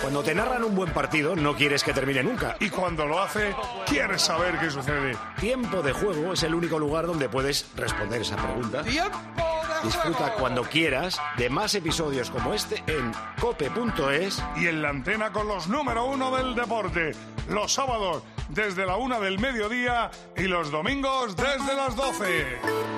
Cuando te narran un buen partido, no quieres que termine nunca. Y cuando lo hace, quieres saber qué sucede. Tiempo de Juego es el único lugar donde puedes responder esa pregunta. Disfruta cuando quieras de más episodios como este en cope.es y en la antena con los número 1 del deporte. Los sábados desde la 1 del mediodía y los domingos desde las 12.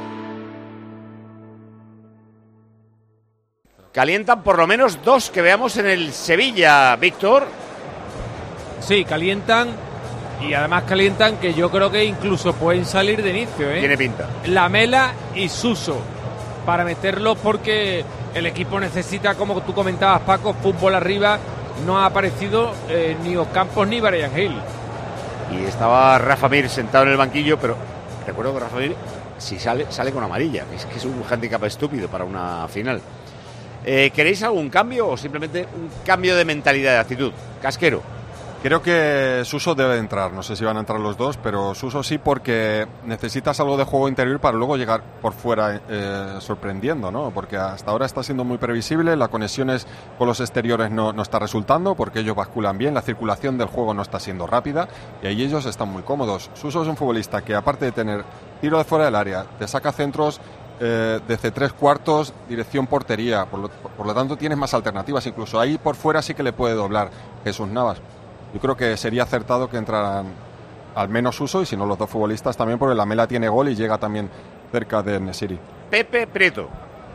Calientan por lo menos 2 que veamos en el Sevilla, Víctor. Sí, calientan y además calientan que yo creo que incluso pueden salir de inicio, ¿eh? Tiene pinta. Lamela y Suso para meterlos porque el equipo necesita, como tú comentabas, Paco, fútbol arriba. No ha aparecido ni Ocampos ni Bryan Gil. Y estaba Rafa Mir sentado en el banquillo, pero recuerdo que Rafa Mir, si sale con amarilla. Es que es un hándicap estúpido para una final. ¿Queréis algún cambio o simplemente un cambio de mentalidad, de actitud? Casquero. Creo que Suso debe entrar, no sé si van a entrar los dos, pero Suso sí, porque necesitas algo de juego interior para luego llegar por fuera sorprendiendo, ¿no? Porque hasta ahora está siendo muy previsible, las conexiones con los exteriores no está resultando, porque ellos basculan bien, la circulación del juego no está siendo rápida y ahí ellos están muy cómodos. Suso es un futbolista que, aparte de tener tiro de fuera del área, te saca centros desde 3/4, dirección portería, por lo tanto tienes más alternativas, incluso ahí por fuera sí que le puede doblar Jesús Navas. Yo creo que sería acertado que entraran al menos Suso y si no los dos futbolistas también, porque Lamela tiene gol y llega también cerca de Nesiri. Pepe Prieto.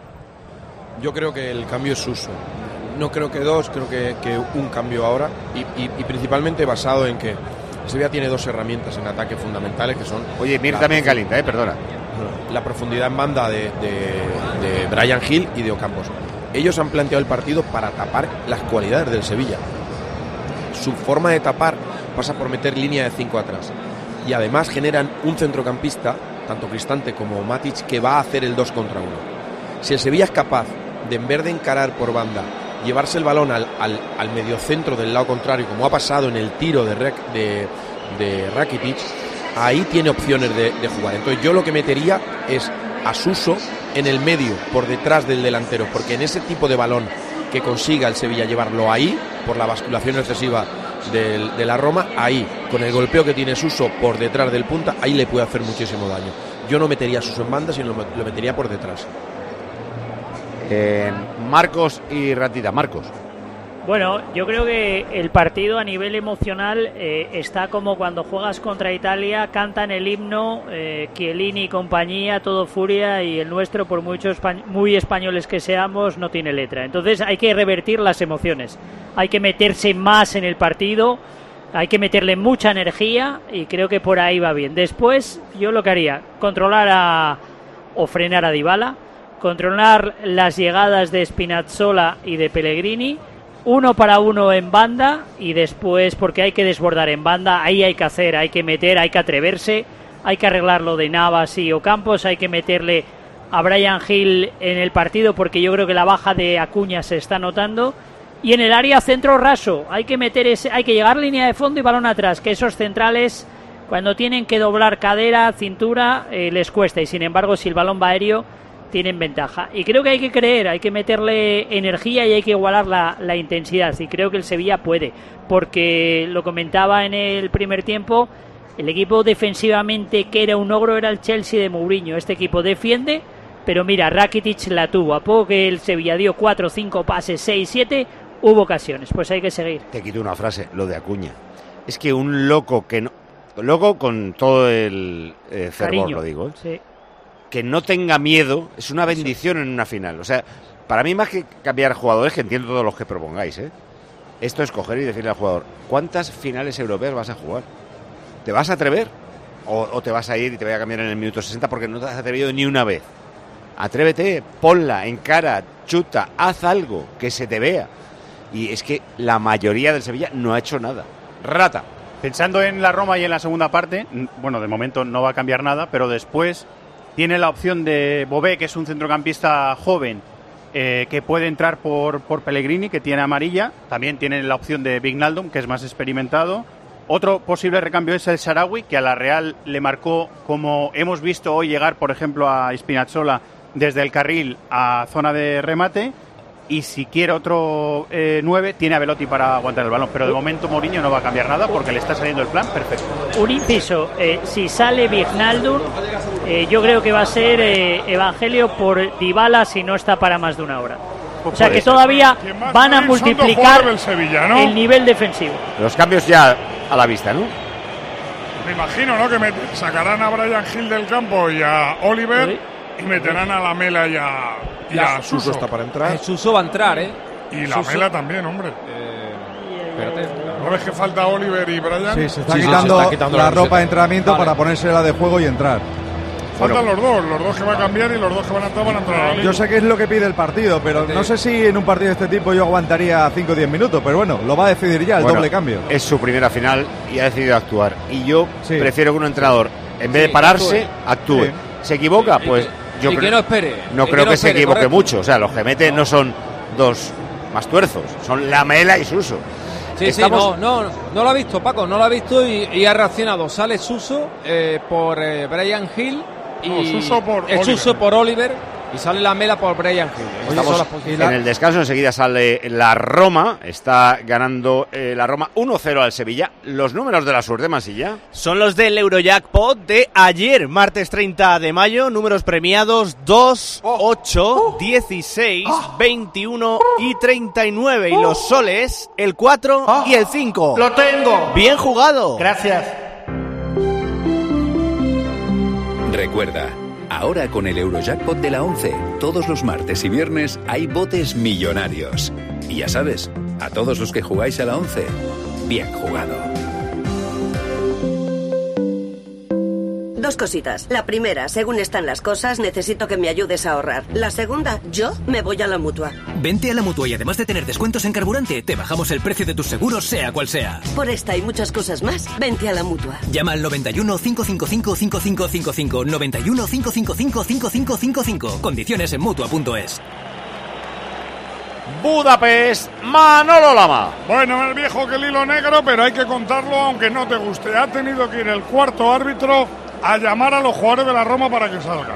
Yo creo que el cambio es Suso. No creo que dos, creo que un cambio ahora y principalmente basado en que Sevilla tiene 2 herramientas en ataque fundamentales que son... Oye, Mir también calienta, perdona. La profundidad en banda de Bryan Gil y de Ocampos. Ellos han planteado el partido para tapar las cualidades del Sevilla. Su forma de tapar pasa por meter línea de 5 atrás. Y además generan un centrocampista, tanto Cristante como Matic, que va a hacer el 2 contra 1. Si el Sevilla es capaz de, en vez de encarar por banda, llevarse el balón al mediocentro del lado contrario, como ha pasado en el tiro de Rakitic, ahí tiene opciones de jugar. Entonces yo lo que metería es a Suso en el medio, por detrás del delantero, porque en ese tipo de balón que consiga el Sevilla llevarlo ahí, por la basculación excesiva de la Roma, ahí, con el golpeo que tiene Suso por detrás del punta, ahí le puede hacer muchísimo daño. Yo no metería a Suso en banda, sino lo metería por detrás. Marcos y Ratita. Marcos. Bueno, yo creo que el partido a nivel emocional está como cuando juegas contra Italia, cantan el himno, Chiellini y compañía, todo furia, y el nuestro, por muy españoles que seamos, no tiene letra. Entonces hay que revertir las emociones, hay que meterse más en el partido, hay que meterle mucha energía y creo que por ahí va bien. Después yo lo que haría, controlar o frenar a Dybala, controlar las llegadas de Spinazzola y de Pellegrini, 1 para 1 en banda y después, porque hay que desbordar en banda, ahí hay que hacer, hay que meter, hay que atreverse, hay que arreglar lo de Navas y Ocampos, hay que meterle a Bryan Gil en el partido porque yo creo que la baja de Acuña se está notando, y en el área centro raso, hay que meter hay que llegar línea de fondo y balón atrás, que esos centrales cuando tienen que doblar cadera, cintura, les cuesta, y sin embargo si el balón va aéreo tienen ventaja. Y creo que hay que creer, hay que meterle energía y hay que igualar la intensidad. Y creo que el Sevilla puede, porque lo comentaba en el primer tiempo, el equipo defensivamente que era un ogro era el Chelsea de Mourinho. Este equipo defiende, pero mira, Rakitic la tuvo. A poco que el Sevilla dio 4, 5 pases, 6, 7, hubo ocasiones. Pues hay que seguir. Te quito una frase, lo de Acuña. Es que un loco que no... Loco con todo el fervor, cariño, lo digo, sí. Que no tenga miedo es una bendición en una final. O sea, para mí más que cambiar jugadores, que entiendo todos los que propongáis, esto es coger y decirle al jugador, ¿cuántas finales europeas vas a jugar? ¿Te vas a atrever? ¿O te vas a ir y te voy a cambiar en el minuto 60 porque no te has atrevido ni una vez? Atrévete, ponla, encara, chuta, haz algo, que se te vea. Y es que la mayoría del Sevilla no ha hecho nada. Rata. Pensando en la Roma y en la segunda parte, bueno, de momento no va a cambiar nada, pero después tiene la opción de Bové, que es un centrocampista joven, que puede entrar por Pellegrini, que tiene amarilla. También tiene la opción de Wijnaldum, que es más experimentado. Otro posible recambio es el Shaarawy, que a la Real le marcó, como hemos visto hoy llegar, por ejemplo, a Spinazzola desde el carril a zona de remate. y si quiere otro 9, tiene a Belotti para aguantar el balón. Pero de momento Mourinho no va a cambiar nada porque le está saliendo el plan perfecto. Un inciso, si sale Wijnaldum, yo creo que va a ser Evangelio por Dybala si no está para más de una hora. O sea que todavía van a multiplicar del Sevilla, ¿no? el nivel defensivo. Los cambios ya a la vista, ¿no? Me imagino, ¿no? Que sacarán a Bryan Gil del campo y a Oliver y meterán a Lamela y a Suso. Está para entrar. Suso va a entrar, Y Lamela también, hombre. Espérate. ¿No ves que falta Oliver y Bryan? Sí, se está quitando la ropa de entrenamiento para ponérsela de juego y entrar. Faltan los dos que va a cambiar y los dos que van a entrar a la Yo sé que es lo que pide el partido, pero no sé si en un partido de este tipo yo aguantaría 5 o 10 minutos, pero bueno, lo va a decidir ya el doble cambio. Es su primera final y ha decidido actuar. Y yo prefiero que un entrenador, en vez de pararse, actúe. ¿Se equivoca? Pues yo creo que no espere. No creo que se equivoque mucho. O sea, los que mete no son dos más tuerzos, son Lamela y Suso. Sí, no lo ha visto, Paco, no lo ha visto y ha reaccionado. Sale Suso por Bryan Gil y Suso por Oliver y sale Lamela por Bryan Gil. Estamos en el descanso, enseguida sale la Roma, está ganando la Roma 1-0 al Sevilla. Los números de la suerte, Masilla. Son los del Eurojackpot de ayer, martes 30 de mayo, números premiados 2, 8, 16, 21 y 39 y los soles el 4 y el 5. ¡Lo tengo! Bien jugado. Gracias. Recuerda, ahora con el Eurojackpot de la 11, todos los martes y viernes hay botes millonarios. Y ya sabes, a todos los que jugáis a la 11, bien jugado. Dos cositas. La primera, según están las cosas, necesito que me ayudes a ahorrar. La segunda, yo me voy a la Mutua. Vente a la Mutua y además de tener descuentos en carburante, te bajamos el precio de tus seguros, sea cual sea. Por esta y muchas cosas más, vente a la Mutua. Llama al 91 555 5555, 91 555 5555. Condiciones en Mutua.es. Budapest, Manolo Lama. Bueno, el viejo que el hilo negro, pero hay que contarlo aunque no te guste. Ha tenido que ir el cuarto árbitro a llamar a los jugadores de la Roma para que salgan.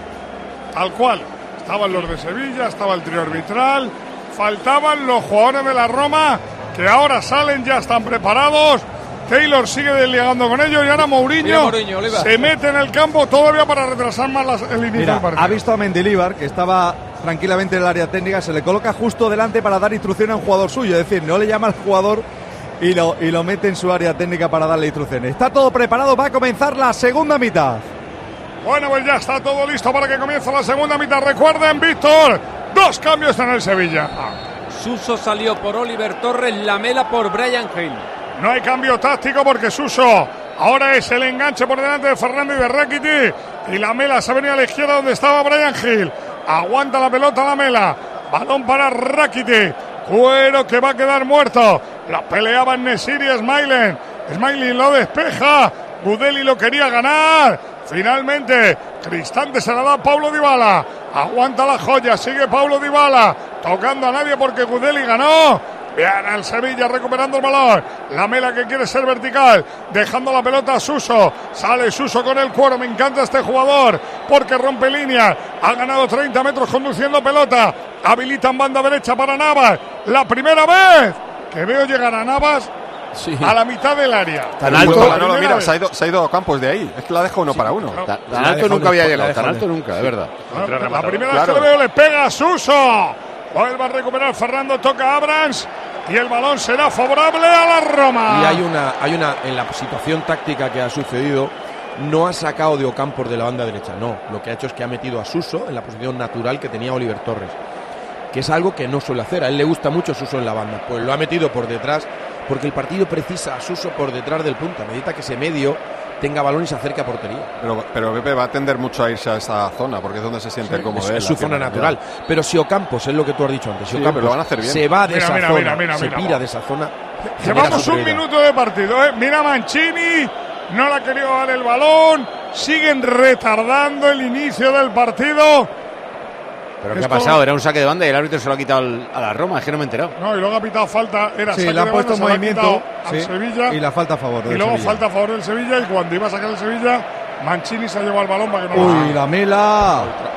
Tal cual. Estaban los de Sevilla, estaba el trío arbitral, faltaban los jugadores de la Roma que ahora salen, ya están preparados. Taylor sigue desligando con ellos y ahora Mourinho se mete en el campo todavía para retrasar más el inicio del partido. Ha visto a Mendilibar, que estaba tranquilamente en el área técnica, se le coloca justo delante para dar instrucción a un jugador suyo, es decir, no le llama al jugador y lo mete en su área técnica para darle instrucciones. Está todo preparado, va a comenzar la segunda mitad. Bueno, pues ya está todo listo para que comience la segunda mitad. Recuerden, Víctor, 2 cambios en el Sevilla. Suso salió por Oliver Torres, Lamela por Bryan Gil. No hay cambio táctico porque Suso ahora es el enganche por delante de Fernando y de Rakitic. Y Lamela se ha venido a la izquierda donde estaba Bryan Gil. Aguanta la pelota Lamela. Balón para Rakitic. Cuero que va a quedar muerto. La peleaban Nesiri y Smailin. Smailin lo despeja. Gudeli lo quería ganar. Finalmente, Cristante se la da a Paulo Dybala. Aguanta la joya. Sigue Paulo Dybala. Tocando a nadie porque Gudeli ganó. Bien el Sevilla recuperando el balón. Lamela que quiere ser vertical. Dejando la pelota a Suso. Sale Suso con el cuero. Me encanta este jugador porque rompe línea. Ha ganado 30 metros conduciendo pelota. Habilitan banda derecha para Navas. La primera vez que veo llegar a Navas a la mitad del área. Tan alto. No, mira, se ha ido a Campos de ahí. Es que la deja uno para uno. Tan alto nunca había llegado. Tan alto nunca, de verdad. La primera vez que lo veo le pega a Suso. Vuelve a recuperar Fernando, toca a Abrams y el balón será favorable a la Roma. Y hay una en la situación táctica que ha sucedido, no ha sacado de Ocampos de la banda derecha, no. Lo que ha hecho es que ha metido a Suso en la posición natural que tenía Oliver Torres, que es algo que no suele hacer. A él le gusta mucho Suso en la banda, pues lo ha metido por detrás, porque el partido precisa a Suso por detrás del punta. Necesita que ese medio tenga balón y se acerque a portería. Pero Pepe va a tender mucho a irse a esa zona porque es donde se siente cómodo. Es su zona natural. Pero si Ocampos, es lo que tú has dicho antes, si Ocampos lo van a hacer bien. Se va de esa zona, se pira de esa zona. Llevamos un minuto de partido. Mira Mancini, no le ha querido dar el balón. Siguen retardando el inicio del partido. ¿Pero qué ha pasado? Era un saque de banda y el árbitro se lo ha quitado a la Roma, es que no me he enterado. No, y luego ha pitado falta, sí, le ha puesto en movimiento al Sevilla. Y la falta a favor del Y luego Sevilla. falta a favor del Sevilla y cuando iba a sacar el Sevilla, Mancini se ha llevado el balón para que no Lamela.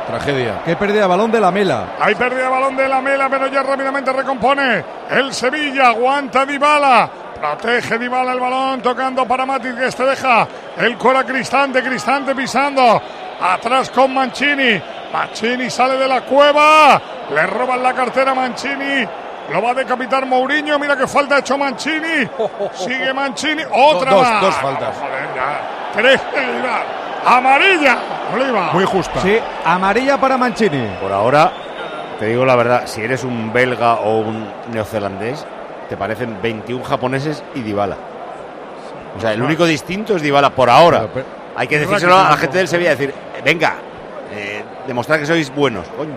Tragedia. Qué pérdida de balón de Lamela. Hay pérdida de balón de Lamela, pero ya rápidamente recompone el Sevilla. Aguanta Dybala. Protege Dybala el balón, tocando para Matic, que este deja el cuero a Cristante pisando. Atrás con Mancini. Mancini sale de la cueva. Le roban la cartera a Mancini. Lo va a decapitar Mourinho. Mira qué falta ha hecho Mancini. Sigue Mancini. Otra más. Dos faltas. Joder, ya. 3 seguidas. Amarilla, Oliva. Muy justa. Sí, amarilla para Mancini. Por ahora, te digo la verdad, si eres un belga o un neozelandés, te parecen 21 japoneses y Dybala. O sea, el único distinto es Dybala por ahora. Hay que decírselo a la gente del Sevilla, decir, venga, demostrar que sois buenos. Coño.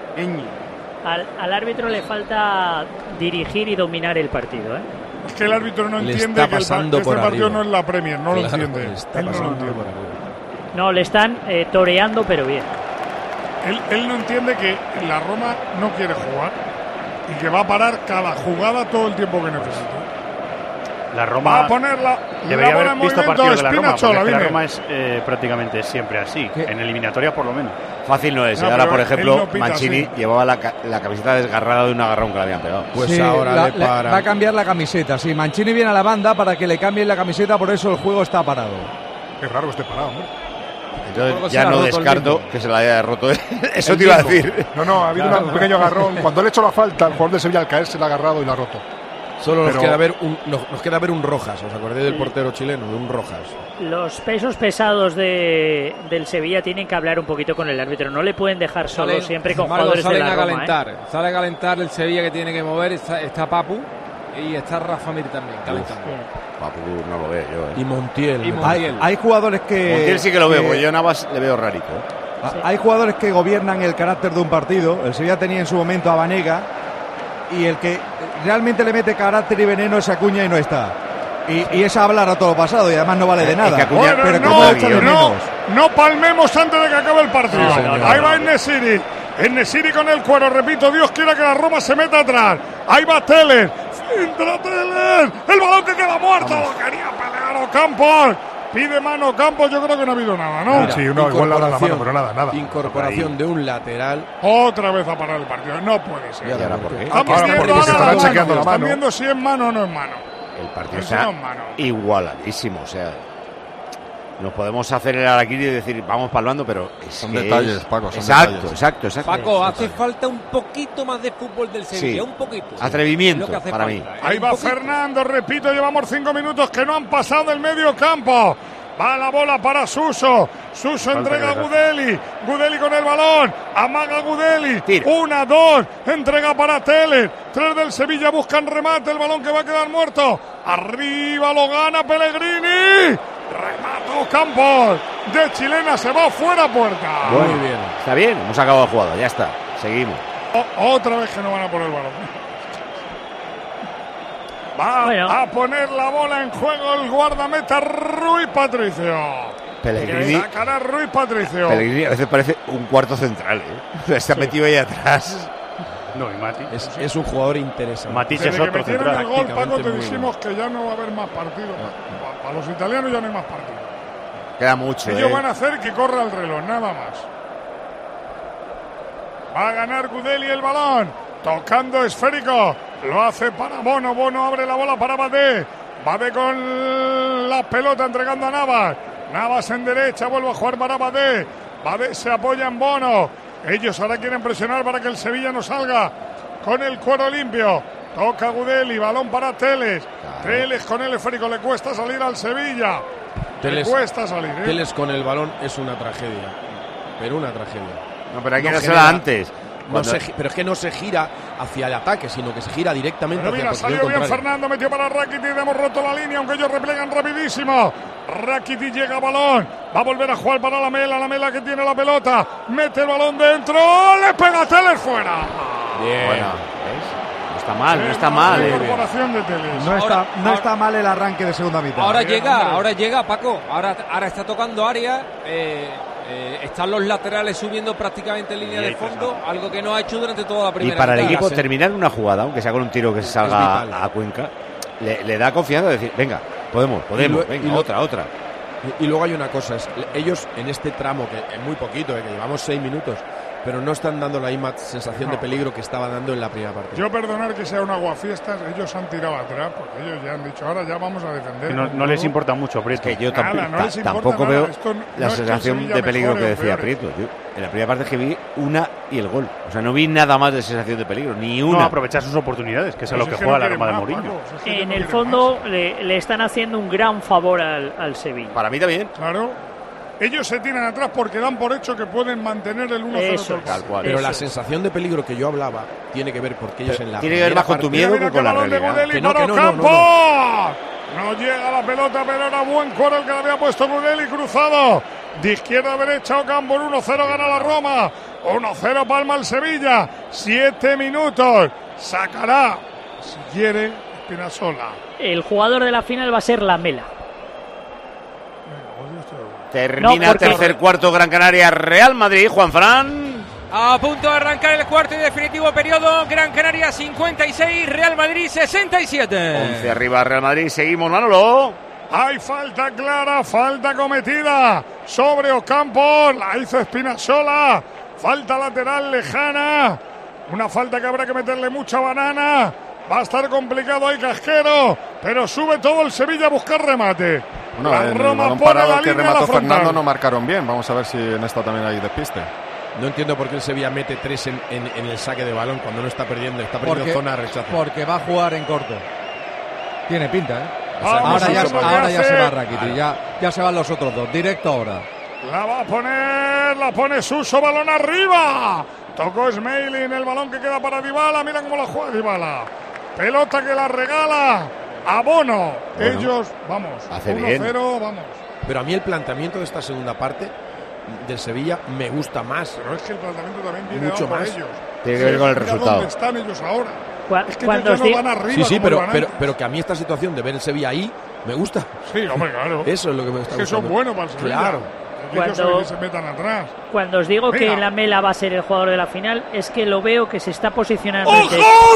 Al árbitro le falta dirigir y dominar el partido, ¿eh? Es que el árbitro no entiende que este partido no es la Premier, no lo entiende. Él no lo entiende. No, le están toreando, pero bien. Él no entiende que la Roma no quiere jugar y que va a parar cada jugada todo el tiempo que necesite. La Roma va a ponerla. Debería haber visto partidos de la Roma, porque la Roma es prácticamente siempre así, en eliminatoria por lo menos. Fácil no es. Ahora, por ejemplo, Mancini llevaba la camiseta desgarrada de un agarrón que le habían pegado. Pues sí, ahora va a cambiar la camiseta. Sí, Mancini viene a la banda para que le cambien la camiseta, por eso el juego está parado. Qué raro que esté parado, hombre. Entonces ya no descarto que se la haya roto. Eso te iba a decir. No, ha habido un pequeño agarrón. Cuando le he hecho la falta, el jugador de Sevilla al caer se la ha agarrado y la ha roto. Solo nos queda ver un Rojas. ¿Os acordáis del portero chileno? De un Rojas. Los pesos pesados del Sevilla tienen que hablar un poquito con el árbitro. No le pueden dejar solo siempre con jugadores de la Roma. Sale a calentar el Sevilla, que tiene que mover. Está Papu y está Rafa Mir también calentando. Papu no lo veo yo. Y Montiel. Hay jugadores que... Montiel sí que lo veo, porque yo Navas le veo rarito. Sí. Hay jugadores que gobiernan el carácter de un partido. El Sevilla tenía en su momento a Banega, y el que realmente le mete carácter y veneno es Acuña, y no está. Y esa hablar a todo pasado, y además no vale de nada. Es que Acuña, pero no palmemos antes de que acabe el partido. Ahí va En-Nesyri. En-Nesyri con el cuero, repito, Dios quiera que la Roma se meta atrás. Ahí va Teles. Entra Teles. El balón que queda muerto. Lo quería pelear Ocampos. Pide mano Campos, yo creo que no ha habido nada, ¿no? Mira, sí, igual le da la mano, pero nada. Incorporación de un lateral. Otra vez a parar el partido, no puede ser. ¿Y ahora por qué? Están chequeando la mano. Están viendo si es mano o no es mano. El partido está igualadísimo, o sea, nos podemos hacer el araquiri y decir vamos palmando, pero son detalles, Paco. Exacto. Paco, hace falta un poquito más de fútbol del Sevilla, un poquito. Atrevimiento para mí. Ahí va Fernando, repito, llevamos 5 minutos que no han pasado del medio campo. Va la bola para Suso. Suso entrega a Gudeli. Gudeli con el balón. Amaga Gudeli. 1, 2. Entrega para Teles. 3 del Sevilla buscan remate. El balón que va a quedar muerto. Arriba lo gana Pellegrini. Remató Campos. De chilena se va fuera puerta. Muy bien. Está bien. Hemos acabado el juego. Ya está. Seguimos. Otra vez que no van a por el balón. Va a poner la bola en juego el guardameta Rui Patricio. Pellegrini. Sacará Rui Patricio. Pellegrini a veces parece un cuarto central, Se ha metido ahí atrás. No, y Mati. Es un jugador interesante. Matiz es otro central. El gol, Paco, te dijimos que ya no va a haber más partidos. Para los italianos ya no hay más partidos. Queda mucho. Ellos van a hacer que corra el reloj, nada más. Va a ganar Gudeli el balón. Tocando esférico. Lo hace para Bono. Bono abre la bola para Badé. Badé con la pelota entregando a Navas. Navas en derecha. Vuelve a jugar para Badé. Badé se apoya en Bono. Ellos ahora quieren presionar para que el Sevilla no salga con el cuero limpio. Toca Gudeli. Balón para Teles. Teles con el esférico. Le cuesta salir al Sevilla. Le cuesta salir. Teles con el balón es una tragedia. Pero una tragedia. No, pero hay que hacerla antes. Pero es que no se gira hacia el ataque, sino que se gira directamente hacia el contrario. Salió bien Fernando, metió para Rakitic, hemos roto la línea, aunque ellos replegan rapidísimo. Rakitic llega a balón, va a volver a jugar para Lamela que tiene la pelota, mete el balón dentro, le pega a Teles fuera. Bien. Bueno, no está mal. Incorporación de Teles. No está mal el arranque de segunda mitad. Ahora llega Paco, ahora está tocando área. Están los laterales subiendo prácticamente en línea de fondo, algo que no ha hecho durante toda la primera mitad. Y para el equipo clase. Terminar una jugada, aunque sea con un tiro que se salga a Cuenca, le da confianza de decir, venga, podemos, venga, otra. Y luego hay una cosa, ellos en este tramo, que es muy poquito, que llevamos 6 minutos, pero no están dando la misma sensación de peligro que estaba dando en la primera parte. Yo perdonar que sea un aguafiestas, ellos han tirado atrás, porque ellos ya han dicho, ahora ya vamos a defender. No les importa mucho, Prieto. Que yo tampoco veo la sensación de peligro que decía Prieto. Yo, en la primera parte que vi una y el gol. O sea, no vi nada más de sensación de peligro, ni una. No, aprovechar sus oportunidades, que es a lo que juega la Roma de Mourinho. En el fondo le están haciendo un gran favor al Sevilla. Para mí también. Claro. Ellos se tiran atrás porque dan por hecho que pueden mantener el 1-0 tal cual. Pero la sensación de peligro que yo hablaba tiene que ver porque ellos en la tiene que ver más con tu miedo que con la realidad. Que no. No llega la pelota, pero era buen cuero el que le había puesto Brunelli, cruzado. De izquierda a derecha, Ocampo, 1-0 gana la Roma. 1-0 palma el Sevilla. 7 minutos. Sacará, si quiere, Spinazzola. El jugador de la final va a ser Lamela. Termina tercer cuarto Gran Canaria Real Madrid, Juanfran. A punto de arrancar el cuarto y definitivo periodo. Gran Canaria 56, Real Madrid 67. 11 arriba Real Madrid, seguimos, Manolo. Hay falta clara, falta cometida sobre Ocampo, la hizo Spinazzola. Falta lateral lejana, una falta que habrá que meterle mucha banana. Va a estar complicado ahí Casquero, pero sube todo el Sevilla a buscar remate. No, la el Roma balón pone parado la que línea remató a la frontal. Fernando no marcaron bien. Vamos a ver si en esta también hay despiste. No entiendo por qué el Sevilla mete 3 en el saque de balón cuando no está perdiendo zona de rechazo. Porque va a jugar en corto. Tiene pinta, ¿eh? Ahora ya se va Rakitic, ya se van los otros dos, directo ahora. La pone Suso, balón arriba. Tocó Smalling, el balón que queda para Dybala, mira cómo la juega Dybala. Pelota que la regala a Bono. Bueno, ellos, vamos, 1-0, vamos. Pero a mí el planteamiento de esta segunda parte del Sevilla me gusta más. Pero es que el planteamiento también viene mucho más. más. Ellos. Tiene que ver con el resultado. ¿Dónde están ellos ahora? Es que cuando ellos ya no van arriba. Sí, pero que a mí esta situación de ver el Sevilla ahí me gusta. Sí, hombre, claro. Eso es lo que me gusta. Es que son buenos para el Sevilla. Claro. Que se metan atrás. Cuando os digo que Lamela va a ser el jugador de la final, es que lo veo que se está posicionando. ¡Gol!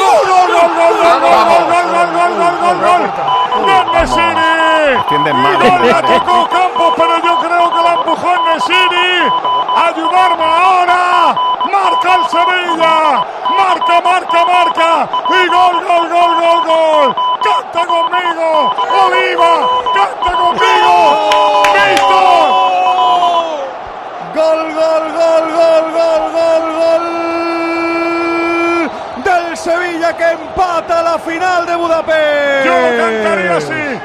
Defienden mal. Gol la tocó Campos, pero yo creo que la empujó Nesiri. Ayudarme ahora. Marca el Sevilla. Marca. Y gol. Canta conmigo. Oliva. Canta conmigo. Víctor. Gol del Sevilla que empata la final de Budapest. Yo cantaría así.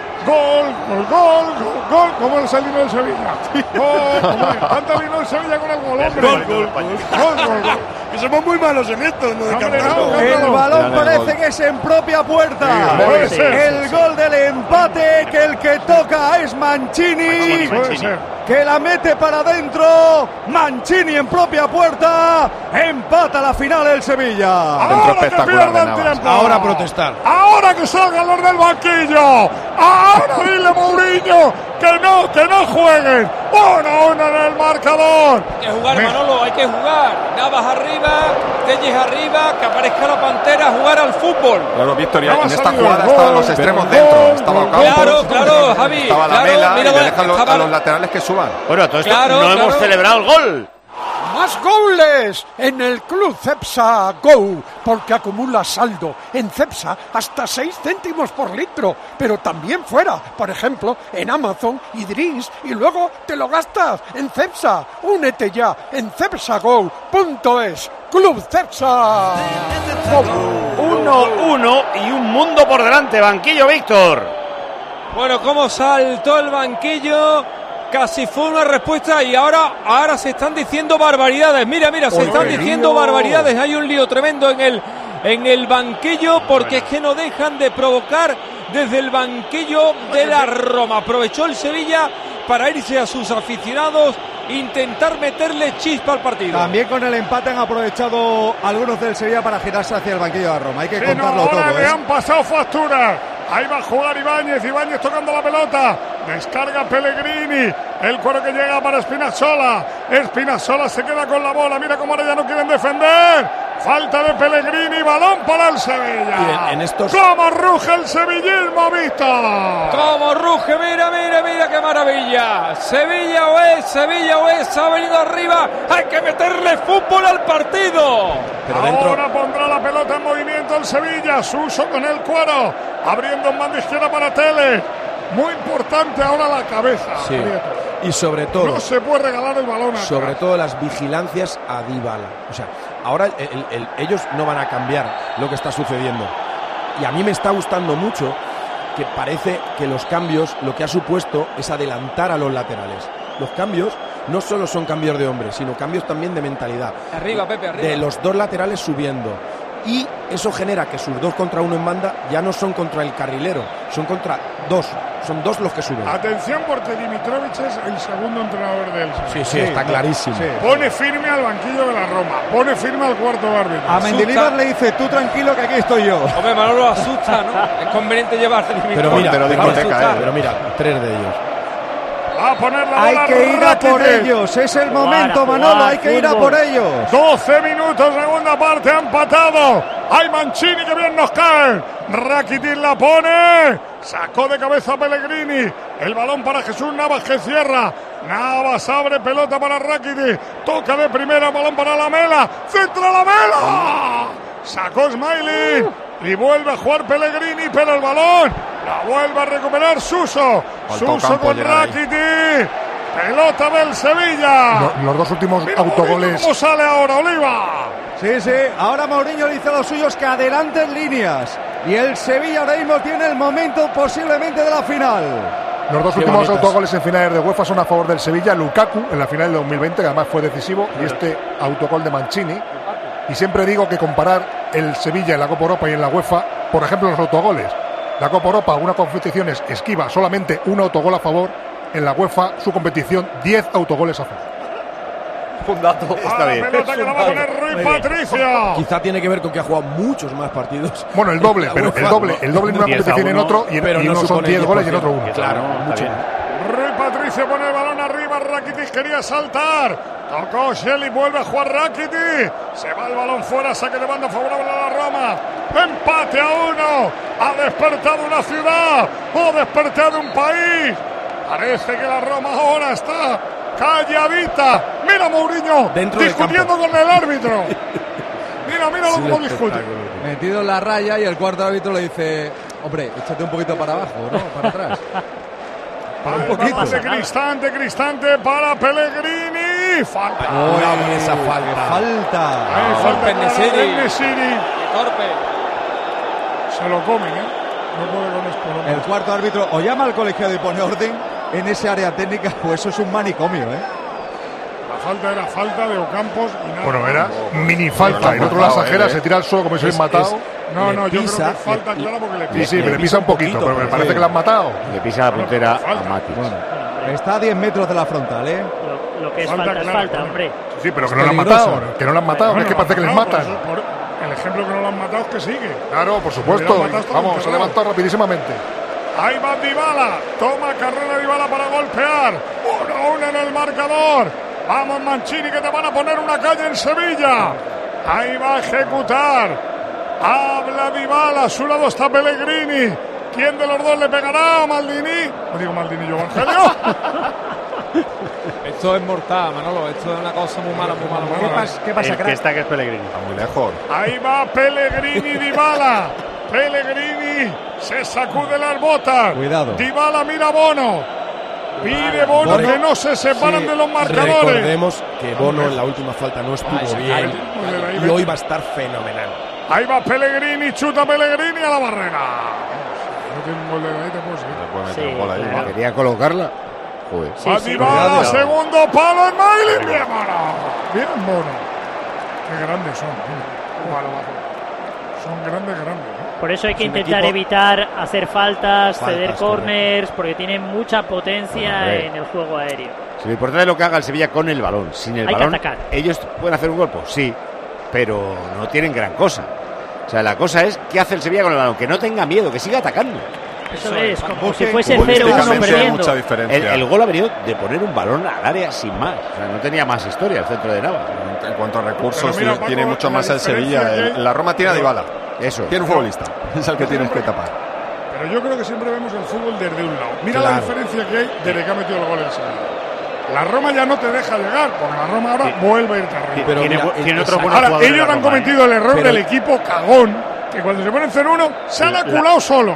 Gol, como es el himno del Sevilla. Gol, canta el himno del Sevilla con el gol, hombre. Gol. Que somos muy malos en esto, ¿no? El balón parece que es en propia puerta. El gol del empate, que el que toca es Mancini. Que la mete para adentro. Mancini en propia puerta. Empata la final el Sevilla. Ahora a protestar. Ahora que salgan los del banquillo. Ahora dile Mourinho que no jueguen. 1-1 en el marcador. Hay que jugar, Manolo, hay que jugar. Navas arriba, Telles arriba, que aparezca la Pantera, jugar al fútbol. Claro, Víctor, en esta jugada estaban los extremos dentro. Estaba Ocampo, claro, Javi. estaba la Mela, y le dejan a los laterales que suban. Bueno, todo esto no hemos celebrado el gol. ¡Más goles en el Club Cepsa Go! Porque acumula saldo en Cepsa hasta 6 céntimos por litro, pero también fuera, por ejemplo, en Amazon y Drinks, y luego te lo gastas en Cepsa. Únete ya en cepsago.es. Club Cepsa. 1-1 y un mundo por delante. Banquillo, Víctor. Bueno, cómo saltó el banquillo. Casi fue una respuesta y ahora se están diciendo barbaridades. Mira, se están diciendo barbaridades. Hay un lío tremendo en el banquillo porque es que no dejan de provocar desde el banquillo de la Roma. Aprovechó el Sevilla para irse a sus aficionados, intentar meterle chispa al partido. También con el empate han aprovechado algunos del Sevilla para girarse hacia el banquillo de la Roma. Hay que contarlo todo. Le han pasado factura. Ahí va a jugar Ibáñez tocando la pelota. Descarga Pellegrini. El cuero que llega para Spinazzola. Spinazzola se queda con la bola. Mira cómo ahora ya no quieren defender. Falta de Pellegrini, balón para el Sevilla. En estos... ¡Cómo ruge el sevillismo, Víctor! ¡Cómo ruge! Mira qué maravilla. Sevilla o es, ha venido arriba. Hay que meterle fútbol al partido. Pero ahora pondrá la pelota en movimiento el Sevilla. Suso con el cuero, abriendo en banda izquierda para Tele. Muy importante ahora la cabeza. Sí. Y sobre todo, no se puede regalar el balón atrás. Sobre todo las vigilancias a Dybala. O sea, ahora ellos no van a cambiar lo que está sucediendo. Y a mí me está gustando mucho que parece que los cambios lo que ha supuesto es adelantar a los laterales. Los cambios no solo son cambios de hombres, sino cambios también de mentalidad. Arriba, Pepe, arriba. De los dos laterales subiendo. Y eso genera que sus 2 contra 1 en banda ya no son contra el carrilero, son contra 2. Son 2 los que suben. Atención, porque Dimitrovic es el segundo entrenador del Sevilla. Sí, está clarísimo. Sí. Pone firme al banquillo de la Roma, pone firme al cuarto árbitro. A Mendilibar le dice, tú tranquilo que aquí estoy yo. Hombre, Manolo asusta, ¿no? Es conveniente llevarse Dimitrovic. Pero mira, 3 de ellos. Va a poner la bola. Hay que ir a por ellos, es el momento, Manolo, hay que ir a por ellos. 12 minutos, segunda parte, ha empatado. Hay Mancini, que bien nos cae. Rakitic la pone. Sacó de cabeza a Pellegrini. El balón para Jesús Navas, que cierra. Navas abre, pelota para Rakitic. Toca de primera, balón para Lamela. ¡Centra Lamela! Sacó Smalling. Y vuelve a jugar Pellegrini, pero el balón la vuelve a recuperar Suso. Suso con Rakitic. Pelota del Sevilla. Los 2 últimos Mira autogoles. ¿Cómo sale ahora, Oliva? Sí, ahora Mourinho le dice a los suyos que adelanten líneas. Y el Sevilla ahora mismo tiene el momento posiblemente de la final. Los 2 últimos autogoles en finales de UEFA son a favor del Sevilla. Lukaku en la final de 2020, que además fue decisivo, y este autogol de Mancini. Y siempre digo que comparar el Sevilla en la Copa Europa y en la UEFA, por ejemplo, los autogoles. La Copa Europa, una competición es esquiva, solamente un autogol a favor. En la UEFA, su competición, 10 autogoles a favor. Un dato. Está bien. La pelota que la va a poner Rui Patricio. Quizá tiene que ver con que ha jugado muchos más partidos. Bueno, el doble, pero el doble en una competición y en otro, y uno son 10 goles y en otro 1. Claro, mucho. Rui Patricio pone el balón arriba, Rakitic quería saltar. Tocó Shelley, vuelve a jugar Rakitic. Se va el balón fuera, saque de banda favorable a la Roma. Empate a 1. Ha despertado una ciudad, ha despertado un país. Parece que la Roma ahora está calladita. Mira Mourinho discutiendo con el árbitro. Mira cómo discute. Metido en la raya y el cuarto árbitro le dice, hombre, échate un poquito para abajo, ¿no? Para atrás. Un poquito. De Cristante para Pellegrini. Falta. Esa falta. Falta en Nesiri. Torpe. Se lo comen, No puede con esto. El cuarto árbitro o llama al colegiado y pone orden en ese área técnica, pues eso es un manicomio, La falta era falta de Ocampos y nada. Bueno, era mini falta. Y el otro la exagera, se tira al suelo como si hubiese matado. No, yo creo que falta clara porque le pisa. Sí, le pisa un poquito, pero me parece que la han matado. Le pisa la puntera a Matic. Bueno, está a 10 metros de la frontal, Lo que es falta es falta, hombre. Sí, pero que no la han matado. Que no la han matado, es que parece que les matan. El ejemplo que no lo han matado es que sigue. Claro, por supuesto. Vamos, se ha levantado rapidísimamente. Ahí va Dybala. Toma carrera Dybala para golpear. 1-1 en el marcador. Vamos, Mancini, que te van a poner una calle en Sevilla. Ahí va a ejecutar. Habla Dybala. A su lado está Pellegrini. ¿Quién de los dos le pegará a Maldini? No digo Maldini, yo, Evangelio. Esto es mortal, Manolo. Esto es una cosa muy mala. ¿Qué pasa, crack? Está que es Pellegrini. Está muy lejos. Ahí va Pellegrini, Dybala. Pellegrini se sacude las botas. Cuidado. Dybala mira a Bono. Pide Bono que no se separan de los marcadores. Recordemos que Bono en la última falta no estuvo bien. Y hoy va a estar fenomenal. Ahí va Pellegrini, chuta Pellegrini a la barrera. No tiene un gol de ahí, te puedo decir. Claro. Quería colocarla. Joder. Dybala, segundo palo en Mailin. Bien, Bono. Bien, Bono. Qué grandes son. Son grandes. Por eso hay que intentar evitar hacer faltas, ceder corners, porque tienen mucha potencia en el juego aéreo. Si lo importante es lo que haga el Sevilla con el balón. Sin el balón, que atacar. Ellos pueden hacer un gol, pues sí, pero no tienen gran cosa. O sea, la cosa es qué hace el Sevilla con el balón, que no tenga miedo, que siga atacando. Eso es, como si fuese 0-1 perdiendo. El gol ha venido de poner un balón al área sin más. O sea, no tenía más historia el centro de Navas. en cuanto a recursos, Pero mira, tiene Paco, mucho la más el diferencia Sevilla. que hay- La Roma tiene a Dybala. Eso. Tiene un futbolista. Es el que tienes que tapar. Pero yo creo que siempre vemos el fútbol desde un lado. Mira Claro. la diferencia que hay desde que ha metido el gol el Sevilla. La Roma ya no te deja llegar, porque la Roma ahora vuelve a ir arriba. Pero tiene otros buenos Ahora, jugadores ellos la han Roma, cometido el error Pero- del equipo cagón, que cuando se ponen 0-1 se han aculado solo.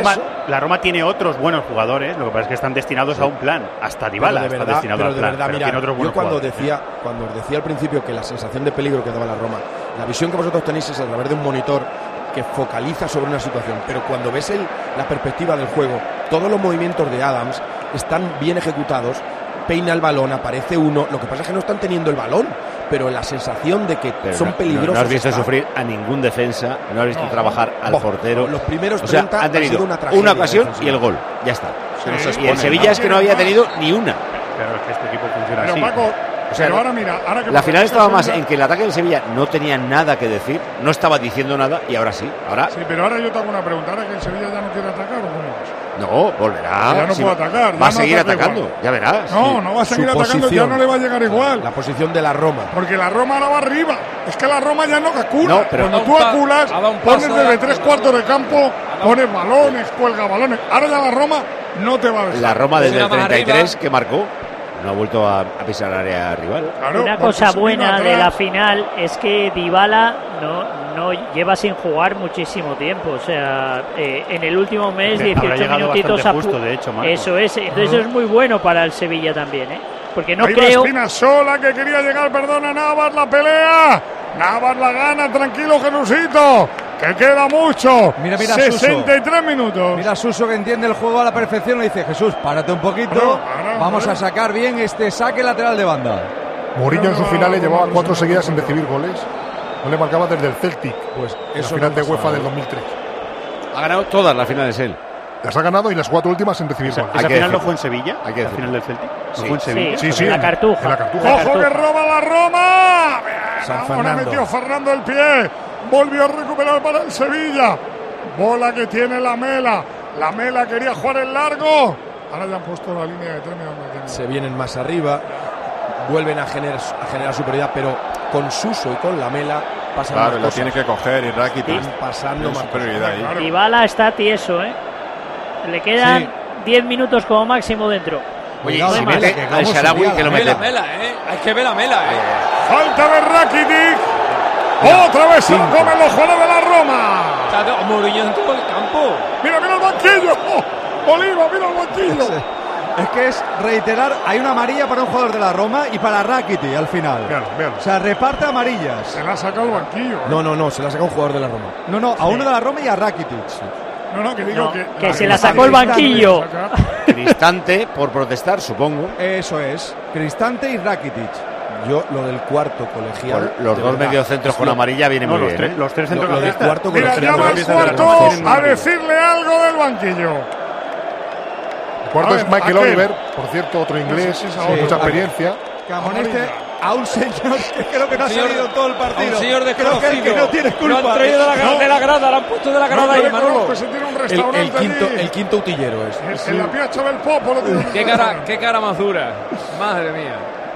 La Roma tiene otros buenos jugadores, lo que pasa es que están destinados a un plan. Hasta Dybala está destinado al plan. Pero tiene otros buenos yo cuando jugadores. os decía al principio que la sensación de peligro que daba la Roma, la visión que vosotros tenéis es a través de un monitor que focaliza sobre una situación, pero cuando ves la perspectiva del juego, todos los movimientos de Adams están bien ejecutados, peina el balón, aparece uno, lo que pasa es que no están teniendo el balón, pero la sensación de que Pero son no peligrosos. has visto está. sufrir a ningún defensa, no has visto trabajar al portero. Los primeros o sea, 30 han han tenido sido una tragedia ocasión defensiva. y el gol. Ya está. Sí, Y el Sevilla es que no había tenido ni una. Claro, es que este equipo funciona Pero así. Paco, O sea, pero ahora mira, ahora que la final estaba más Sevilla- en que el ataque del Sevilla no tenía nada que decir, no estaba diciendo nada y ahora sí. Ahora Sí, pero ahora yo te hago una pregunta. ¿Ahora que el Sevilla ya no quiere atacar o cómo es? no, volverá. Ya no Sí, puede atacar. Va ya a no seguir ataca atacando, igual. ya verás. No, no va a seguir Su atacando, ya posición. no le va a llegar igual. La posición de la Roma. Porque la Roma ahora va arriba. Es que la Roma ya no acula. No, pero- Cuando Ha dado tú un pa- aculas, ha dado un pones paso desde a- 3/4 de campo, pones balones, cuelga balones. Ahora ya la Roma no te va a dejar. La Roma desde el Una más 33 arriba. que marcó no ha vuelto a pisar área rival. Claro, Una porque cosa se buena vino de la atrás. final es que Dybala no lleva sin jugar muchísimo tiempo. O sea, en el último mes, Habrá 18 llegado minutitos bastante justo, de hecho, Marco. Eso es. Entonces eso es muy bueno para el Sevilla también, ¿eh? Porque no Ahí va creo. Spinazzola, que quería llegar, perdona, Navas la pelea. Navas la gana, tranquilo, Genusito, que queda mucho. Mira, 63 minutos. Mira Suso, que entiende el juego a la perfección, le dice: Jesús, párate un poquito, vamos a sacar bien este saque lateral de banda. Mourinho en sus finales llevaba 4 seguidas sin recibir goles. No le marcaba desde el Celtic, Pues en la eso final no de pasa UEFA nada. del 2003. Ha ganado todas las finales él. Las ha ganado y las 4 últimas sin recibir goles. ¿Esa que final no decirlo. fue en Sevilla? Hay que ¿La decirlo. final del Celtic? ¿No Sí. fue en Sevilla? Sí, sí, en la Cartuja. en la Cartuja. ¡Ojo que roba la Roma! San Ahora Fernando. metió Fernando el pie. Volvió a recuperar para el Sevilla. Bola que tiene la Mela. La Mela quería jugar en largo. Ahora ya han puesto la línea de 3. Se vienen más arriba, vuelven a generar superioridad, pero con Suso y con Lamela pasan Claro, más la cosas. tiene que coger y Rakitic. Están pasando Tiene más superioridad ahí. Dybala está tieso, ¿eh? Le quedan 10 minutos como máximo dentro. Oye, No hay si más. mete al Sharawi que lo Mela, mete. Mela, Hay que ver la Mela, Falta de Rakitic. Otra vez se lo comen los jugadores de la Roma. Está Mourinho en todo el campo. Mira, mira el banquillo. Oliva, mira el banquillo. Es que es reiterar, hay una amarilla para un jugador de la Roma y para Rakitic al final. Vean. O sea, reparte amarillas. Se la ha sacado el banquillo. No, se la saca un jugador de la Roma. No, a uno de la Roma y a Rakitic. No, que digo No, que. que se la sacó el banquillo. Cristante por protestar, supongo. Eso es, Cristante y Rakitic. Yo, lo del cuarto colegial. Con los de dos verdad, mediocentros es con lo- amarilla viene No, muy los, bien. ¿eh? los tres Lo del centrocampistas. cuarto Mira, colegial. llama el cuarto a decirle algo del banquillo. El cuarto A es ver, Michael aquel. Oliver, por cierto, otro inglés, Sí, con mucha experiencia. Que amoneste a un señor que creo que no ha señor- salido todo el partido. A un señor Creo que desconocido. el que no tiene culpa. Lo han traído de la grada, lo han puesto de la grada No, ahí, le Manolo. conozco, ese tiene un restaurante El allí. quinto utillero es. En la Piazza del Popolo tiene un restaurante. Qué cara más dura. Madre mía.